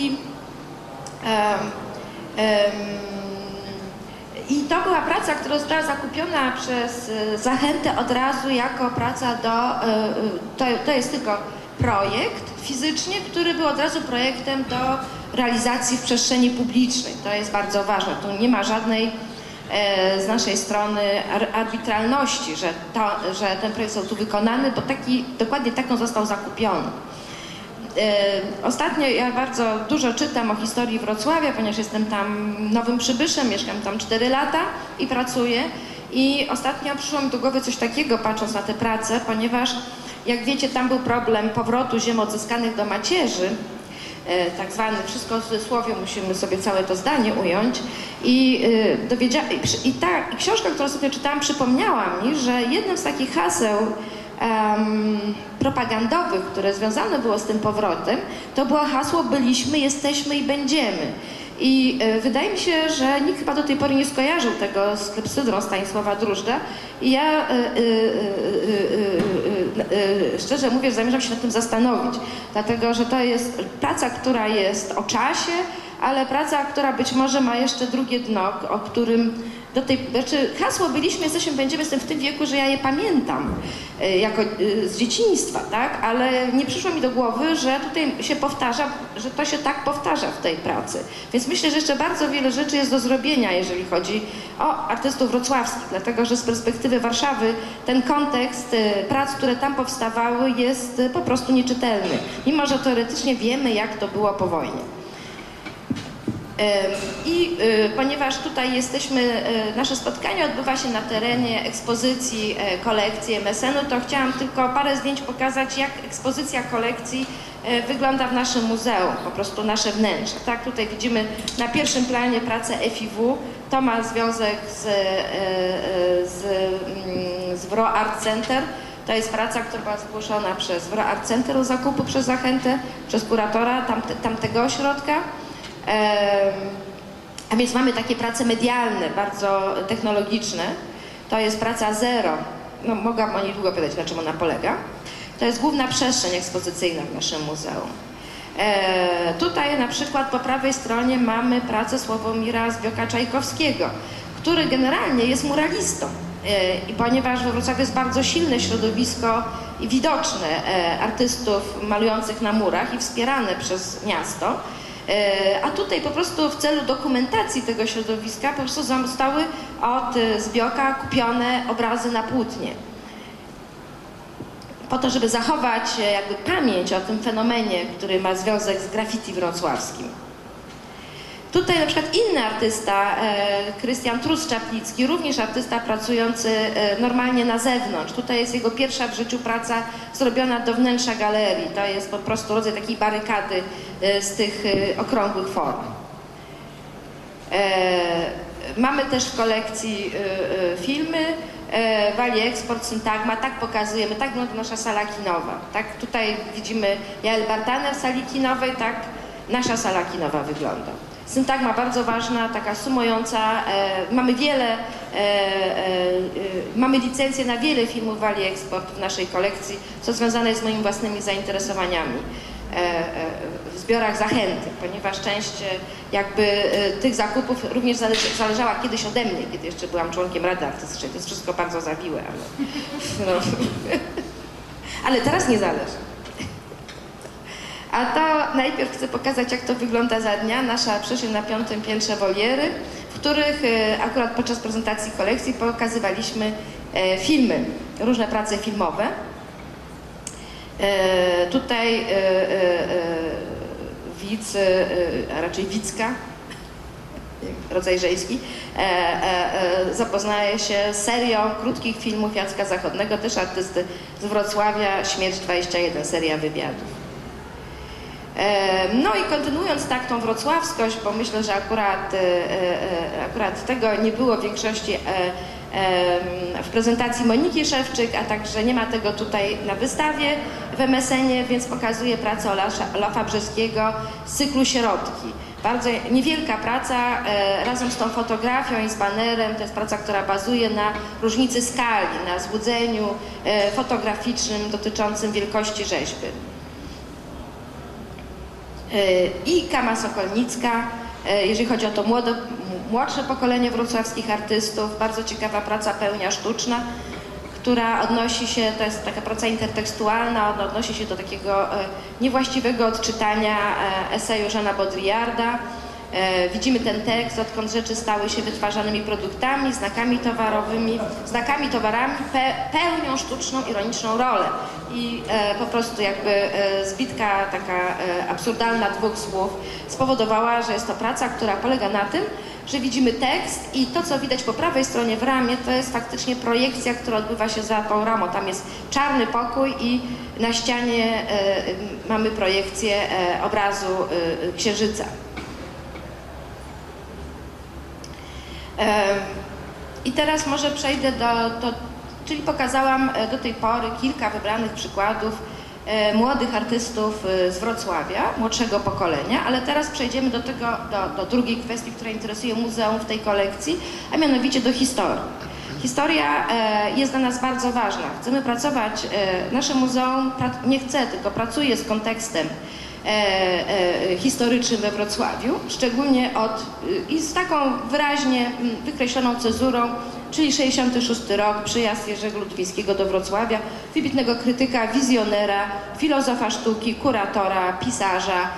i to była praca, która została zakupiona przez Zachętę od razu jako praca to jest tylko projekt fizycznie, który był od razu projektem do realizacji w przestrzeni publicznej. To jest bardzo ważne. Tu nie ma żadnej z naszej strony arbitralności, że ten projekt został tu wykonany, bo dokładnie tak on został zakupiony. Ostatnio ja bardzo dużo czytam o historii Wrocławia, ponieważ jestem tam nowym przybyszem, mieszkam tam 4 lata i pracuję. I ostatnio przyszło mi do głowy coś takiego, patrząc na tę pracę, ponieważ jak wiecie, tam był problem powrotu ziem odzyskanych do macierzy, tak zwany, wszystko w cudzysłowie, musimy sobie całe to zdanie ująć. I książka, którą ostatnio czytałam, przypomniała mi, że jednym z takich haseł propagandowych, które związane było z tym powrotem, to było hasło byliśmy, jesteśmy i będziemy. I wydaje mi się, że nikt chyba do tej pory nie skojarzył tego z klepsydrą Stanisława Drużdża i ja szczerze mówiąc zamierzam się nad tym zastanowić, dlatego że to jest praca, która jest o czasie, ale praca, która być może ma jeszcze drugie dno, o którym hasło byliśmy, jesteśmy, będziemy, jestem w tym wieku, że ja je pamiętam jako z dzieciństwa, tak? Ale nie przyszło mi do głowy, że tutaj się powtarza, że to się tak powtarza w tej pracy. Więc myślę, że jeszcze bardzo wiele rzeczy jest do zrobienia, jeżeli chodzi o artystów wrocławskich, dlatego że z perspektywy Warszawy ten kontekst prac, które tam powstawały, jest po prostu nieczytelny, mimo że teoretycznie wiemy, jak to było po wojnie. Ponieważ tutaj nasze spotkanie odbywa się na terenie ekspozycji kolekcji MSN-u, to chciałam tylko parę zdjęć pokazać, jak ekspozycja kolekcji wygląda w naszym muzeum, po prostu nasze wnętrze. Tak, tutaj widzimy na pierwszym planie pracę FIW, to ma związek z Wro Art Center. To jest praca, która była zgłoszona przez Wro Art Center do zakupu przez Zachętę, przez kuratora tamtego ośrodka. A więc mamy takie prace medialne, bardzo technologiczne. To jest praca Zero. No, mogłam o niej długo pytać, na czym ona polega. To jest główna przestrzeń ekspozycyjna w naszym muzeum. Tutaj na przykład po prawej stronie mamy pracę Sławomira Zbioka-Czajkowskiego, który generalnie jest muralistą. I ponieważ we Wrocławiu jest bardzo silne środowisko i widoczne artystów malujących na murach i wspierane przez miasto, a tutaj po prostu w celu dokumentacji tego środowiska po prostu zostały od Zbioka kupione obrazy na płótnie. Po to, żeby zachować jakby pamięć o tym fenomenie, który ma związek z graffiti wrocławskim. Tutaj na przykład inny artysta, Krystian Trus-Czaplicki, również artysta pracujący normalnie na zewnątrz. Tutaj jest jego pierwsza w życiu praca zrobiona do wnętrza galerii. To jest po prostu rodzaj takiej barykady z tych okrągłych form. Mamy też w kolekcji filmy, Wali Export, Syntagma, tak pokazujemy, tak wygląda nasza sala kinowa. Tak, tutaj widzimy Jael Bartana w sali kinowej, tak nasza sala kinowa wygląda. Syntagma bardzo ważna, taka sumująca, mamy licencję na wiele filmów Wali Export w naszej kolekcji, co związane jest z moimi własnymi zainteresowaniami w zbiorach Zachęty, ponieważ część jakby tych zakupów również zależała kiedyś ode mnie, kiedy jeszcze byłam członkiem Rady Artystycznej. To jest wszystko bardzo zawiłe, ale teraz nie zależy. A to najpierw chcę pokazać, jak to wygląda za dnia. Nasza przestrzeń na 5. piętrze woliery, w których akurat podczas prezentacji kolekcji pokazywaliśmy filmy, różne prace filmowe. Tutaj widz, a raczej widzka, rodzaj żeński, zapoznaje się z serią krótkich filmów Jacka Zachodnego, też artysty z Wrocławia, Śmierć 21, seria wywiadów. No i kontynuując tak tą wrocławskość, bo myślę, że akurat tego nie było w większości w prezentacji Moniki Szewczyk, a także nie ma tego tutaj na wystawie w MSN-ie, więc pokazuję pracę Olafa Brzeskiego z cyklu Środki. Bardzo niewielka praca, razem z tą fotografią i z banerem. To jest praca, która bazuje na różnicy skali, na złudzeniu fotograficznym dotyczącym wielkości rzeźby. I Kama Sokolnicka, jeżeli chodzi o to młodsze pokolenie wrocławskich artystów, bardzo ciekawa praca Pełnia sztuczna, która odnosi się, to jest taka praca intertekstualna, odnosi się do takiego niewłaściwego odczytania eseju Jeana Baudrillarda. Widzimy ten tekst, odkąd rzeczy stały się wytwarzanymi produktami, znakami towarami pełnią sztuczną, ironiczną rolę. I po prostu jakby zbitka taka absurdalna dwóch słów spowodowała, że jest to praca, która polega na tym, że widzimy tekst i to, co widać po prawej stronie w ramie, to jest faktycznie projekcja, która odbywa się za tą ramą. Tam jest czarny pokój i na ścianie mamy projekcję obrazu Księżyca. I teraz może przejdę czyli pokazałam do tej pory kilka wybranych przykładów młodych artystów z Wrocławia, młodszego pokolenia, ale teraz przejdziemy do drugiej kwestii, która interesuje muzeum w tej kolekcji, a mianowicie do historii. Historia jest dla nas bardzo ważna. Chcemy pracować, nasze muzeum nie chce, tylko pracuje z kontekstem historycznym we Wrocławiu, szczególnie i z taką wyraźnie wykreśloną cezurą, czyli 66 rok, przyjazd Jerzego Ludwińskiego do Wrocławia, wybitnego krytyka, wizjonera, filozofa sztuki, kuratora, pisarza,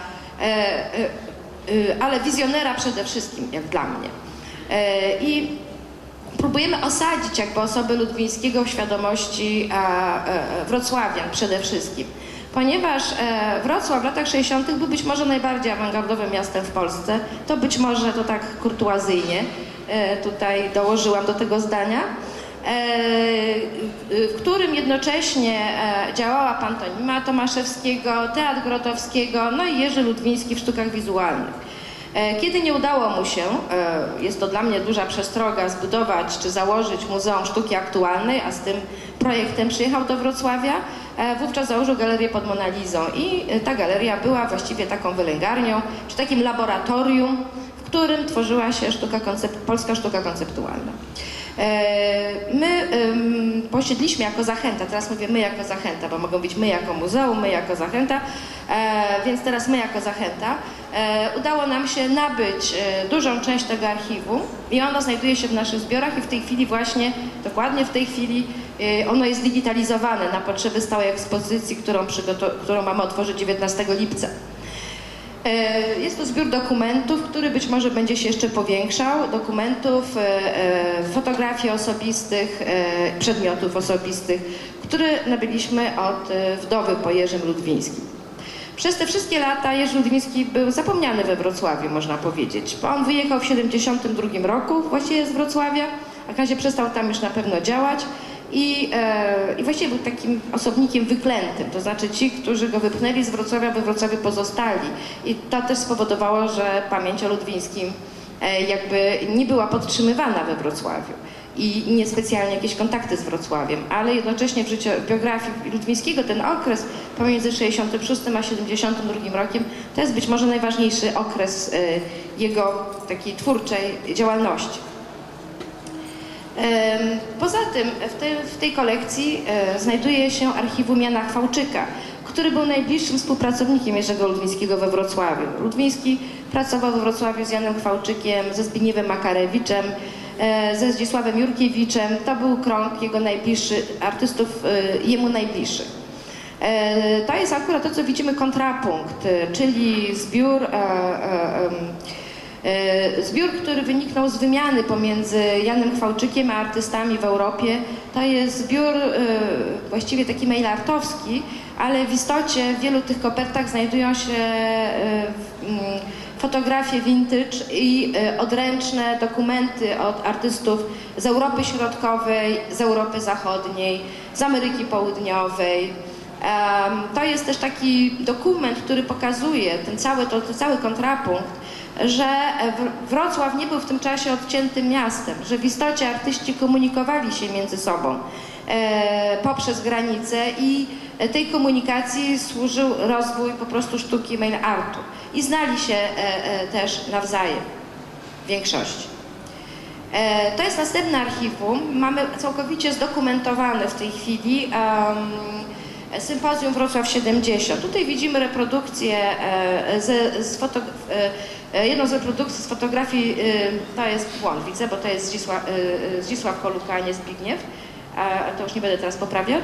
ale wizjonera przede wszystkim, jak dla mnie. I próbujemy osadzić jakby osobę Ludwińskiego w świadomości wrocławian przede wszystkim. Ponieważ Wrocław w latach 60. był być może najbardziej awangardowym miastem w Polsce, to być może to tak kurtuazyjnie tutaj dołożyłam do tego zdania, w którym jednocześnie działała pantomima Tomaszewskiego, Teatr Grotowskiego, no i Jerzy Ludwiński w sztukach wizualnych. Kiedy nie udało mu się, jest to dla mnie duża przestroga, zbudować czy założyć Muzeum Sztuki Aktualnej, a z tym projektem przyjechał do Wrocławia, wówczas założył galerię pod Monalizą i ta galeria była właściwie taką wylęgarnią, czy takim laboratorium, w którym tworzyła się polska sztuka konceptualna. My posiedliśmy jako Zachęta, teraz mówię my jako Zachęta, bo mogą być my jako muzeum, my jako Zachęta, więc teraz my jako Zachęta. Udało nam się nabyć dużą część tego archiwum i ono znajduje się w naszych zbiorach i w tej chwili właśnie, dokładnie w tej chwili ono jest digitalizowane na potrzeby stałej ekspozycji, którą mamy otworzyć 19 lipca. Jest to zbiór dokumentów, który być może będzie się jeszcze powiększał. Dokumentów, fotografii osobistych, przedmiotów osobistych, które nabyliśmy od wdowy po Jerzym Ludwińskim. Przez te wszystkie lata Jerzy Ludwiński był zapomniany we Wrocławiu, można powiedzieć, bo on wyjechał w 1972 roku właściwie z Wrocławia, a w razie przestał tam już na pewno działać i właściwie był takim osobnikiem wyklętym, to znaczy ci, którzy go wypchnęli z Wrocławia, we Wrocławiu pozostali i to też spowodowało, że pamięć o Ludwińskim jakby nie była podtrzymywana we Wrocławiu i niespecjalnie jakieś kontakty z Wrocławiem, ale jednocześnie w biografii Ludwińskiego ten okres pomiędzy 66 a 72 rokiem to jest być może najważniejszy okres jego takiej twórczej działalności. Poza tym w tej kolekcji znajduje się archiwum Jana Chwałczyka, który był najbliższym współpracownikiem Jerzego Ludwińskiego we Wrocławiu. Ludwiński pracował we Wrocławiu z Janem Chwałczykiem, ze Zbigniewem Makarewiczem, ze Zdzisławem Jurkiewiczem. To był krąg jego najbliższych artystów, jemu najbliższych. To jest akurat to, co widzimy, kontrapunkt, czyli zbiór, który wyniknął z wymiany pomiędzy Janem Chwałczykiem a artystami w Europie. To jest zbiór właściwie taki mailartowski, ale w istocie w wielu tych kopertach znajdują się fotografie vintage i odręczne dokumenty od artystów z Europy Środkowej, z Europy Zachodniej, z Ameryki Południowej. To jest też taki dokument, który pokazuje ten cały kontrapunkt, że Wrocław nie był w tym czasie odciętym miastem, że w istocie artyści komunikowali się między sobą poprzez granice i tej komunikacji służył rozwój po prostu sztuki mail artu i znali się też nawzajem w większości. To jest następne archiwum. Mamy całkowicie zdokumentowane w tej chwili Sympozjum Wrocław 70. Tutaj widzimy reprodukcję jedną z reprodukcji z fotografii, to jest błąd, widzę, bo to jest Zdzisław Koluka, a nie Zbigniew. To już nie będę teraz poprawiać.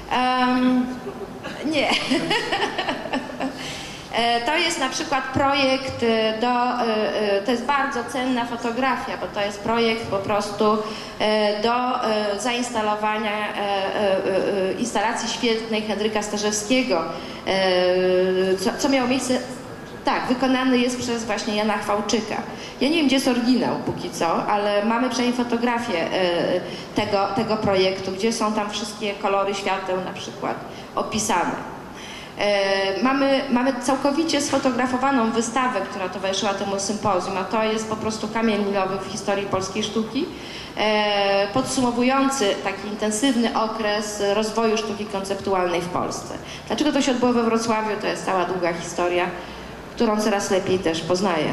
Nie. To jest na przykład projekt to jest bardzo cenna fotografia, bo to jest projekt po prostu do zainstalowania instalacji świetnej Henryka Stażewskiego, co miało miejsce, tak, wykonany jest przez właśnie Jana Chwałczyka. Ja nie wiem, gdzie jest oryginał póki co, ale mamy przynajmniej fotografię tego projektu, gdzie są tam wszystkie kolory świateł na przykład opisane. Mamy całkowicie sfotografowaną wystawę, która towarzyszyła temu sympozjum, a to jest po prostu kamień milowy w historii polskiej sztuki, podsumowujący taki intensywny okres rozwoju sztuki konceptualnej w Polsce. Dlaczego to się odbyło we Wrocławiu? To jest cała długa historia, którą coraz lepiej też poznaję.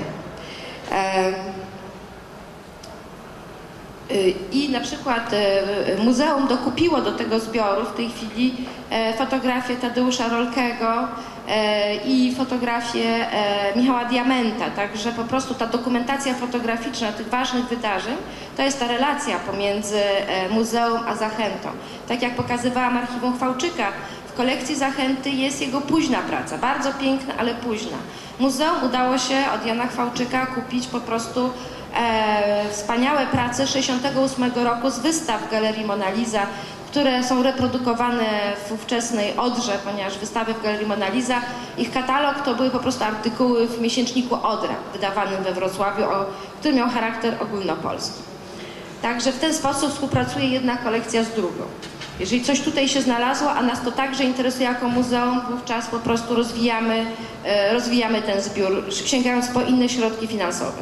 I na przykład muzeum dokupiło do tego zbioru w tej chwili fotografię Tadeusza Rolkego i fotografię Michała Diamenta, także po prostu ta dokumentacja fotograficzna tych ważnych wydarzeń to jest ta relacja pomiędzy muzeum a Zachętą. Tak jak pokazywałam archiwum Chwałczyka, w kolekcji Zachęty jest jego późna praca, bardzo piękna, ale późna. Muzeum udało się od Jana Chwałczyka kupić po prostu wspaniałe prace 1968 roku z wystaw Galerii Mona Lisa, które są reprodukowane w ówczesnej Odrze, ponieważ wystawy w Galerii Mona Lisa, ich katalog to były po prostu artykuły w miesięczniku Odra, wydawanym we Wrocławiu, który miał charakter ogólnopolski. Także w ten sposób współpracuje jedna kolekcja z drugą. Jeżeli coś tutaj się znalazło, a nas to także interesuje jako muzeum, wówczas po prostu rozwijamy ten zbiór, sięgając po inne środki finansowe.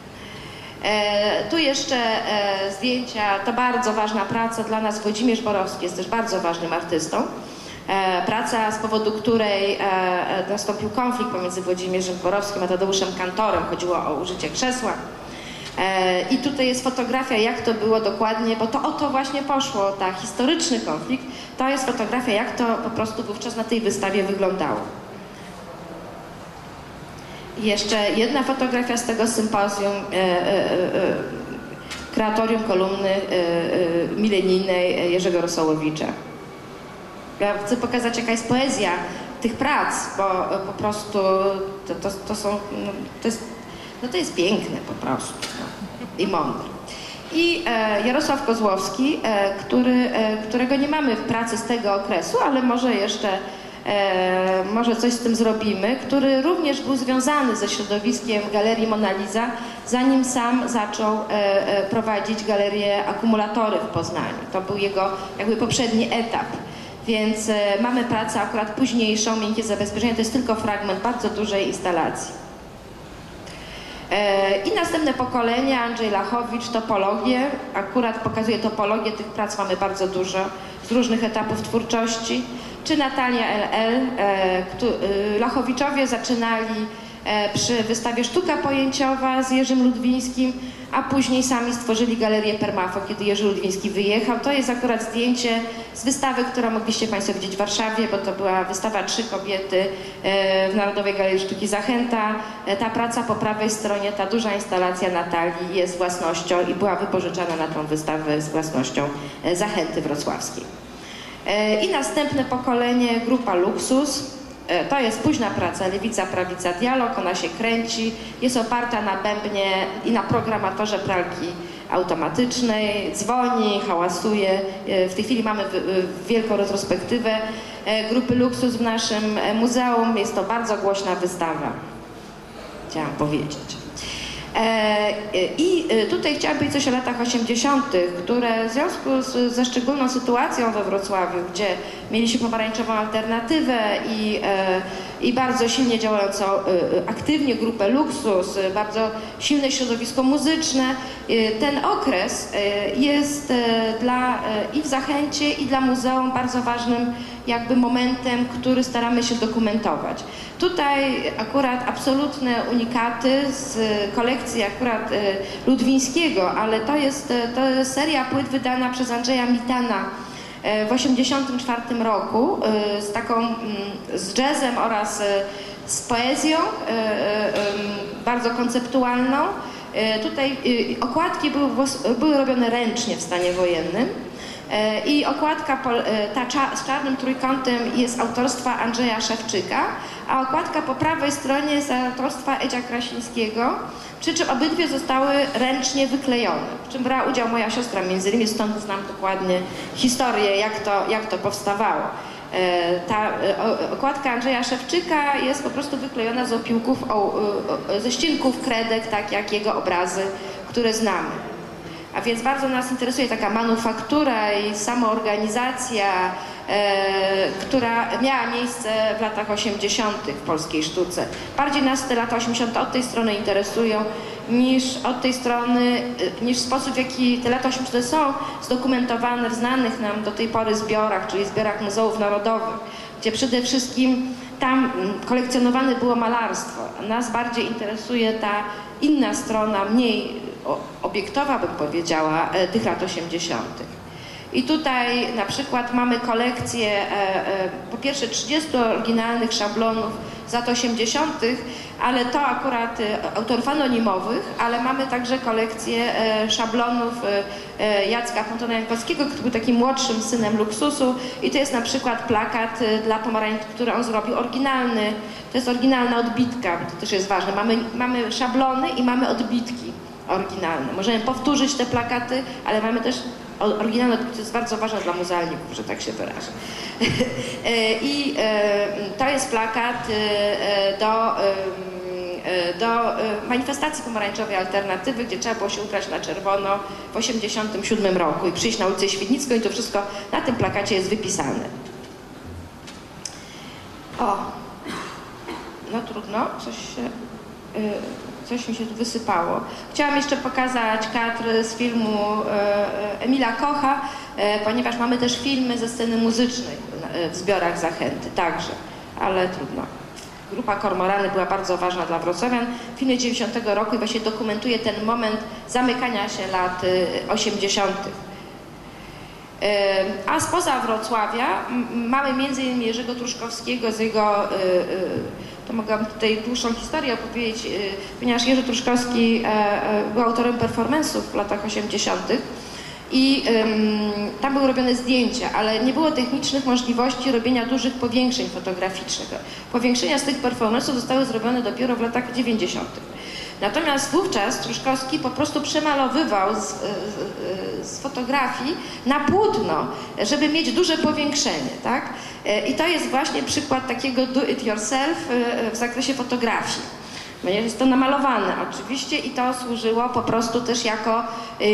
Tu jeszcze zdjęcia, to bardzo ważna praca dla nas. Włodzimierz Borowski jest też bardzo ważnym artystą. Praca, z powodu której nastąpił konflikt pomiędzy Włodzimierzem Borowskim a Tadeuszem Kantorem. Chodziło o użycie krzesła. I tutaj jest fotografia, jak to było dokładnie, bo to o to właśnie poszło, ta historyczny konflikt. To jest fotografia, jak to po prostu wówczas na tej wystawie wyglądało. I jeszcze jedna fotografia z tego sympozjum, kreatorium kolumny milenijnej Jerzego Rosołowicza. Ja chcę pokazać, jaka jest poezja tych prac, bo po prostu to jest piękne po prostu i mądre. I Jarosław Kozłowski, którego nie mamy w pracy z tego okresu, ale może jeszcze może coś z tym zrobimy, który również był związany ze środowiskiem Galerii Mona Lisa, zanim sam zaczął prowadzić galerię Akumulatory w Poznaniu. To był jego jakby poprzedni etap. Więc mamy pracę akurat późniejszą, Miękkie zabezpieczenie, to jest tylko fragment bardzo dużej instalacji. I następne pokolenie, Andrzej Lachowicz, topologię. Akurat pokazuje topologię, tych prac mamy bardzo dużo z różnych etapów twórczości. Czy Natalia L.L. Lachowiczowie zaczynali przy wystawie Sztuka Pojęciowa z Jerzym Ludwińskim, a później sami stworzyli galerię Permafo, kiedy Jerzy Ludwiński wyjechał. To jest akurat zdjęcie z wystawy, którą mogliście Państwo widzieć w Warszawie, bo to była wystawa 3 kobiety w Narodowej Galerii Sztuki Zachęta. Ta praca po prawej stronie, ta duża instalacja Natalii jest własnością i była wypożyczana na tą wystawę z własnością Zachęty Wrocławskiej. I następne pokolenie, grupa Luksus. To jest późna praca, lewica, prawica, dialog, ona się kręci, jest oparta na bębnie i na programatorze pralki automatycznej, dzwoni, hałasuje. W tej chwili mamy wielką retrospektywę grupy Luksus w naszym muzeum, jest to bardzo głośna wystawa, chciałam powiedzieć. I tutaj chciałam powiedzieć coś o latach 80., które w związku ze szczególną sytuacją we Wrocławiu, gdzie mieliśmy pomarańczową alternatywę i bardzo silnie działającą aktywnie grupę Luksus, bardzo silne środowisko muzyczne, ten okres jest i w Zachęcie, i dla muzeum bardzo ważnym jakby momentem, który staramy się dokumentować. Tutaj akurat absolutne unikaty z kolekcji akurat Ludwińskiego, ale to jest seria płyt wydana przez Andrzeja Mitana w 1984 roku z jazzem oraz z poezją bardzo konceptualną. Tutaj okładki były robione ręcznie w stanie wojennym. I okładka z czarnym trójkątem jest autorstwa Andrzeja Szewczyka, a okładka po prawej stronie jest autorstwa Edzia Krasińskiego, przy czym obydwie zostały ręcznie wyklejone, w czym brała udział moja siostra między innymi, stąd znam dokładnie historię, jak to powstawało. Ta okładka Andrzeja Szewczyka jest po prostu wyklejona z opiłków, ze ścinków kredek, tak jak jego obrazy, które znamy. A więc bardzo nas interesuje taka manufaktura i samoorganizacja, która miała miejsce w latach 80. w polskiej sztuce. Bardziej nas te lata 80. od tej strony interesują niż sposób, w jaki te lata 80. są zdokumentowane w znanych nam do tej pory zbiorach, czyli zbiorach muzeów narodowych, gdzie przede wszystkim tam kolekcjonowane było malarstwo. Nas bardziej interesuje ta inna strona, mniej obiektowa, bym powiedziała, tych lat 80. I tutaj na przykład mamy kolekcję po pierwsze 30 oryginalnych szablonów z lat 80., ale to akurat autorów anonimowych, ale mamy także kolekcję szablonów Jacka Fontana-Jankowskiego, który był takim młodszym synem Luksusu, i to jest na przykład plakat dla pomarańczy, który on zrobił oryginalny. To jest oryginalna odbitka, to też jest ważne. Mamy szablony i mamy odbitki oryginalne. Możemy powtórzyć te plakaty, ale mamy też oryginalne odbitki, to jest bardzo ważne dla muzealników, że tak się wyrażę. I to jest plakat do manifestacji pomarańczowej alternatywy, gdzie trzeba było się ubrać na czerwono w 1987 roku i przyjść na ulicę Świdnicką, i to wszystko na tym plakacie jest wypisane. O, no trudno, coś mi się tu wysypało. Chciałam jeszcze pokazać kadr z filmu Emila Kocha, ponieważ mamy też filmy ze sceny muzycznej w zbiorach Zachęty także, ale trudno. Grupa Kormorany była bardzo ważna dla wrocławian. Film 90 roku i właśnie dokumentuje ten moment zamykania się lat 80. A spoza Wrocławia mamy m.in. Jerzego Truszkowskiego z jego, to mogłabym tutaj dłuższą historię opowiedzieć, ponieważ Jerzy Truszkowski był autorem performance'ów w latach 80. i tam były robione zdjęcia, ale nie było technicznych możliwości robienia dużych powiększeń fotograficznych. Powiększenia z tych performance'ów zostały zrobione dopiero w latach 90. Natomiast wówczas Truszkowski po prostu przemalowywał z fotografii na płótno, żeby mieć duże powiększenie, tak? I to jest właśnie przykład takiego do it yourself w zakresie fotografii. Jest to namalowane oczywiście i to służyło po prostu też jako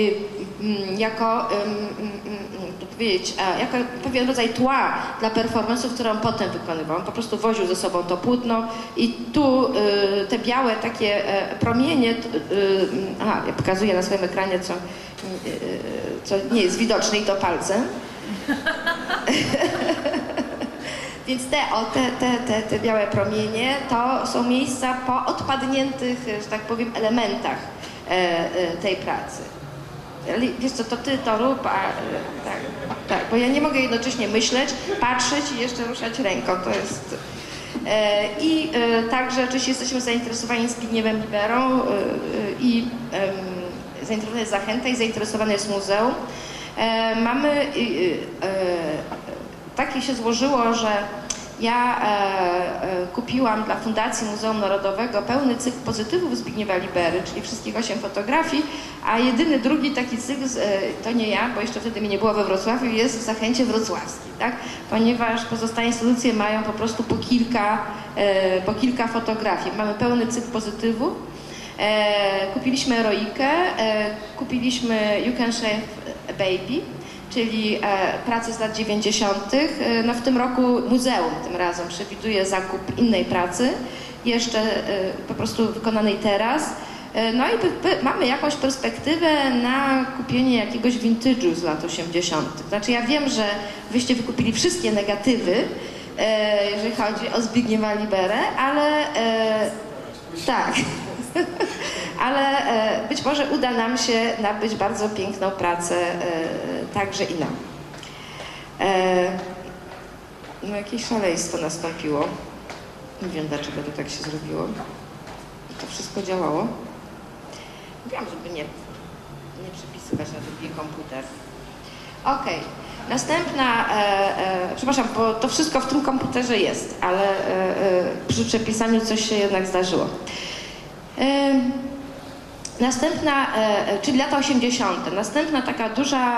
pewien rodzaj tła dla performance'ów, które on potem wykonywał. On po prostu woził ze sobą to płótno i tu te białe takie promienie, ja pokazuję na swoim ekranie, co nie jest widoczne i to palcem. Więc te białe promienie to są miejsca po odpadniętych, że tak powiem, elementach tej pracy. Wiesz co, to ty to rób, tak, bo ja nie mogę jednocześnie myśleć, patrzeć i jeszcze ruszać ręką, to jest... Także oczywiście jesteśmy zainteresowani Zbigniewem Liberą i zainteresowana jest Zachęta i zainteresowane jest muzeum. Tak się złożyło, że ja kupiłam dla Fundacji Muzeum Narodowego pełny cykl pozytywów Zbigniewa Libery, czyli wszystkich 8 fotografii, a jedyny drugi taki cykl, to nie ja, bo jeszcze wtedy mnie nie było we Wrocławiu, jest w Zachęcie Wrocławskiej, tak? Ponieważ pozostałe instytucje mają po prostu po kilka fotografii. Mamy pełny cykl pozytywów. Kupiliśmy Eroikę, kupiliśmy You Can Shave a Baby, czyli pracy z lat 90. No w tym roku muzeum tym razem przewiduje zakup innej pracy, jeszcze po prostu wykonanej teraz. No i mamy jakąś perspektywę na kupienie jakiegoś vintage'u z lat 80. Znaczy ja wiem, że wyście wykupili wszystkie negatywy, jeżeli chodzi o Zbigniewa Liberę, ale tak. Ale być może uda nam się nabyć bardzo piękną pracę także i nam. No jakieś szaleństwo nastąpiło. Nie wiem, dlaczego to tak się zrobiło. To wszystko działało. Wiem, żeby nie przepisywać na drugi komputer. Okej. Następna, przepraszam, bo to wszystko w tym komputerze jest, ale przy przepisaniu coś się jednak zdarzyło. Następna, czyli lata 80. Następna taka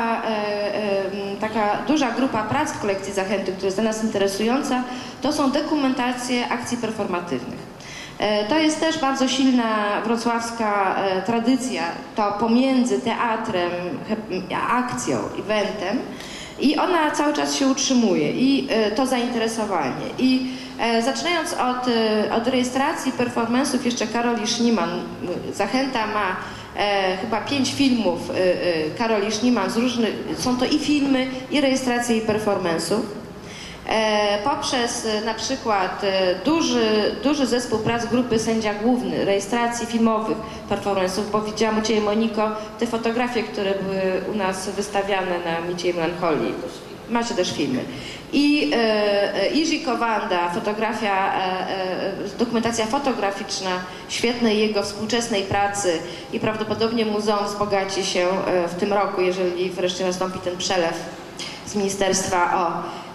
duża grupa prac w kolekcji Zachęty, która jest dla nas interesująca, to są dokumentacje akcji performatywnych. To jest też bardzo silna wrocławska tradycja, to pomiędzy teatrem, akcją, eventem i ona cały czas się utrzymuje i to zainteresowanie. I zaczynając od rejestracji performance'ów jeszcze Karoli Schniemann, Zachęta ma chyba 5 filmów Karoli Schniemann z różnych, są to i filmy, i rejestracje, i performance'ów. Poprzez na przykład duży zespół prac grupy Sędzia Główny, rejestracji filmowych performance'ów, bo widziałam u Ciebie, Moniko, te fotografie, które były u nas wystawiane na Micie i Melancholii. Macie też filmy. I Jiří Kovanda, dokumentacja fotograficzna świetnej jego współczesnej pracy i prawdopodobnie muzeum wzbogaci się w tym roku, jeżeli wreszcie nastąpi ten przelew z ministerstwa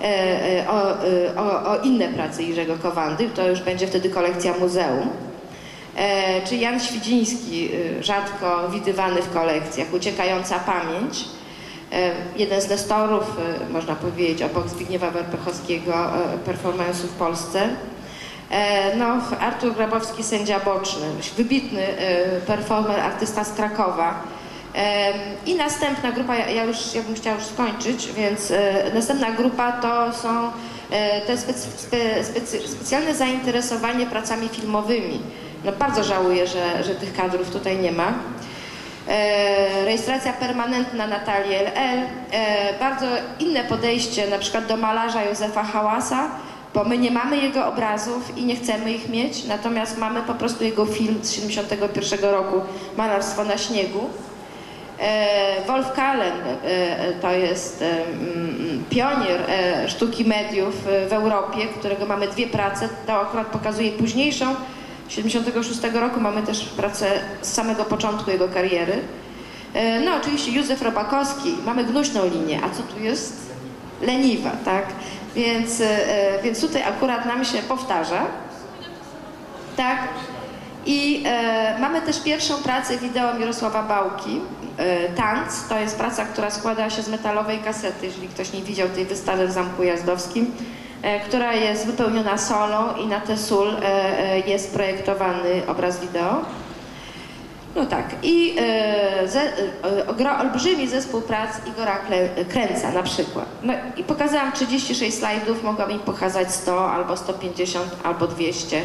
o inne prace Jirzego Kovandy, to już będzie wtedy kolekcja muzeum. Czy Jan Świdziński, rzadko widywany w kolekcjach, Uciekająca pamięć. Jeden z nestorów, można powiedzieć, obok Zbigniewa Warpechowskiego, performance'u w Polsce. No, Artur Grabowski, Sędzia Boczny, wybitny performer, artysta z Krakowa. I następna grupa, ja bym chciała już skończyć, więc następna grupa to są te specjalne zainteresowanie pracami filmowymi. No, bardzo żałuję, że tych kadrów tutaj nie ma. Rejestracja permanentna Natalii L.L. Bardzo inne podejście na przykład do malarza Józefa Hałasa, bo my nie mamy jego obrazów i nie chcemy ich mieć, natomiast mamy po prostu jego film z 1971 roku, Malarstwo na śniegu. Wolf Kallen to jest pionier sztuki mediów w Europie, którego mamy 2 prace, to akurat pokazuje późniejszą. Z 1976 roku mamy też pracę z samego początku jego kariery. No oczywiście Józef Robakowski, mamy Gnuśną linię, a co tu jest? Leniwa, tak? Więc tutaj akurat nam się powtarza. Tak? I mamy też pierwszą pracę wideo Mirosława Bałki, Tanc. To jest praca, która składa się z metalowej kasety, jeżeli ktoś nie widział tej wystawy w Zamku Jazdowskim, która jest wypełniona solą i na tę sól jest projektowany obraz wideo. No tak, i olbrzymi zespół prac Igora Kręca na przykład. No i pokazałam 36 slajdów, mogłam im pokazać 100 albo 150 albo 200.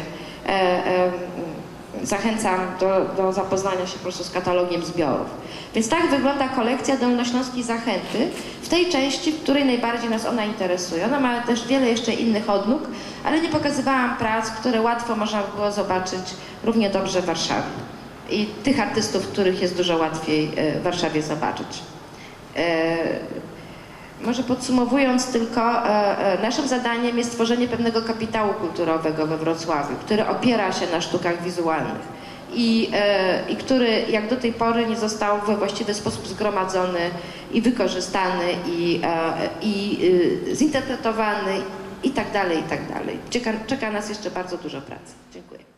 Zachęcam do zapoznania się po prostu z katalogiem zbiorów. Więc tak wygląda kolekcja Dolnośląskiej Zachęty w tej części, w której najbardziej nas ona interesuje. Ona ma też wiele jeszcze innych odnóg, ale nie pokazywałam prac, które łatwo można było zobaczyć równie dobrze w Warszawie. I tych artystów, których jest dużo łatwiej w Warszawie zobaczyć. Może podsumowując tylko, naszym zadaniem jest stworzenie pewnego kapitału kulturowego we Wrocławiu, który opiera się na sztukach wizualnych i który jak do tej pory nie został we właściwy sposób zgromadzony i wykorzystany i zinterpretowany i tak dalej, i tak dalej. Czeka nas jeszcze bardzo dużo pracy. Dziękuję.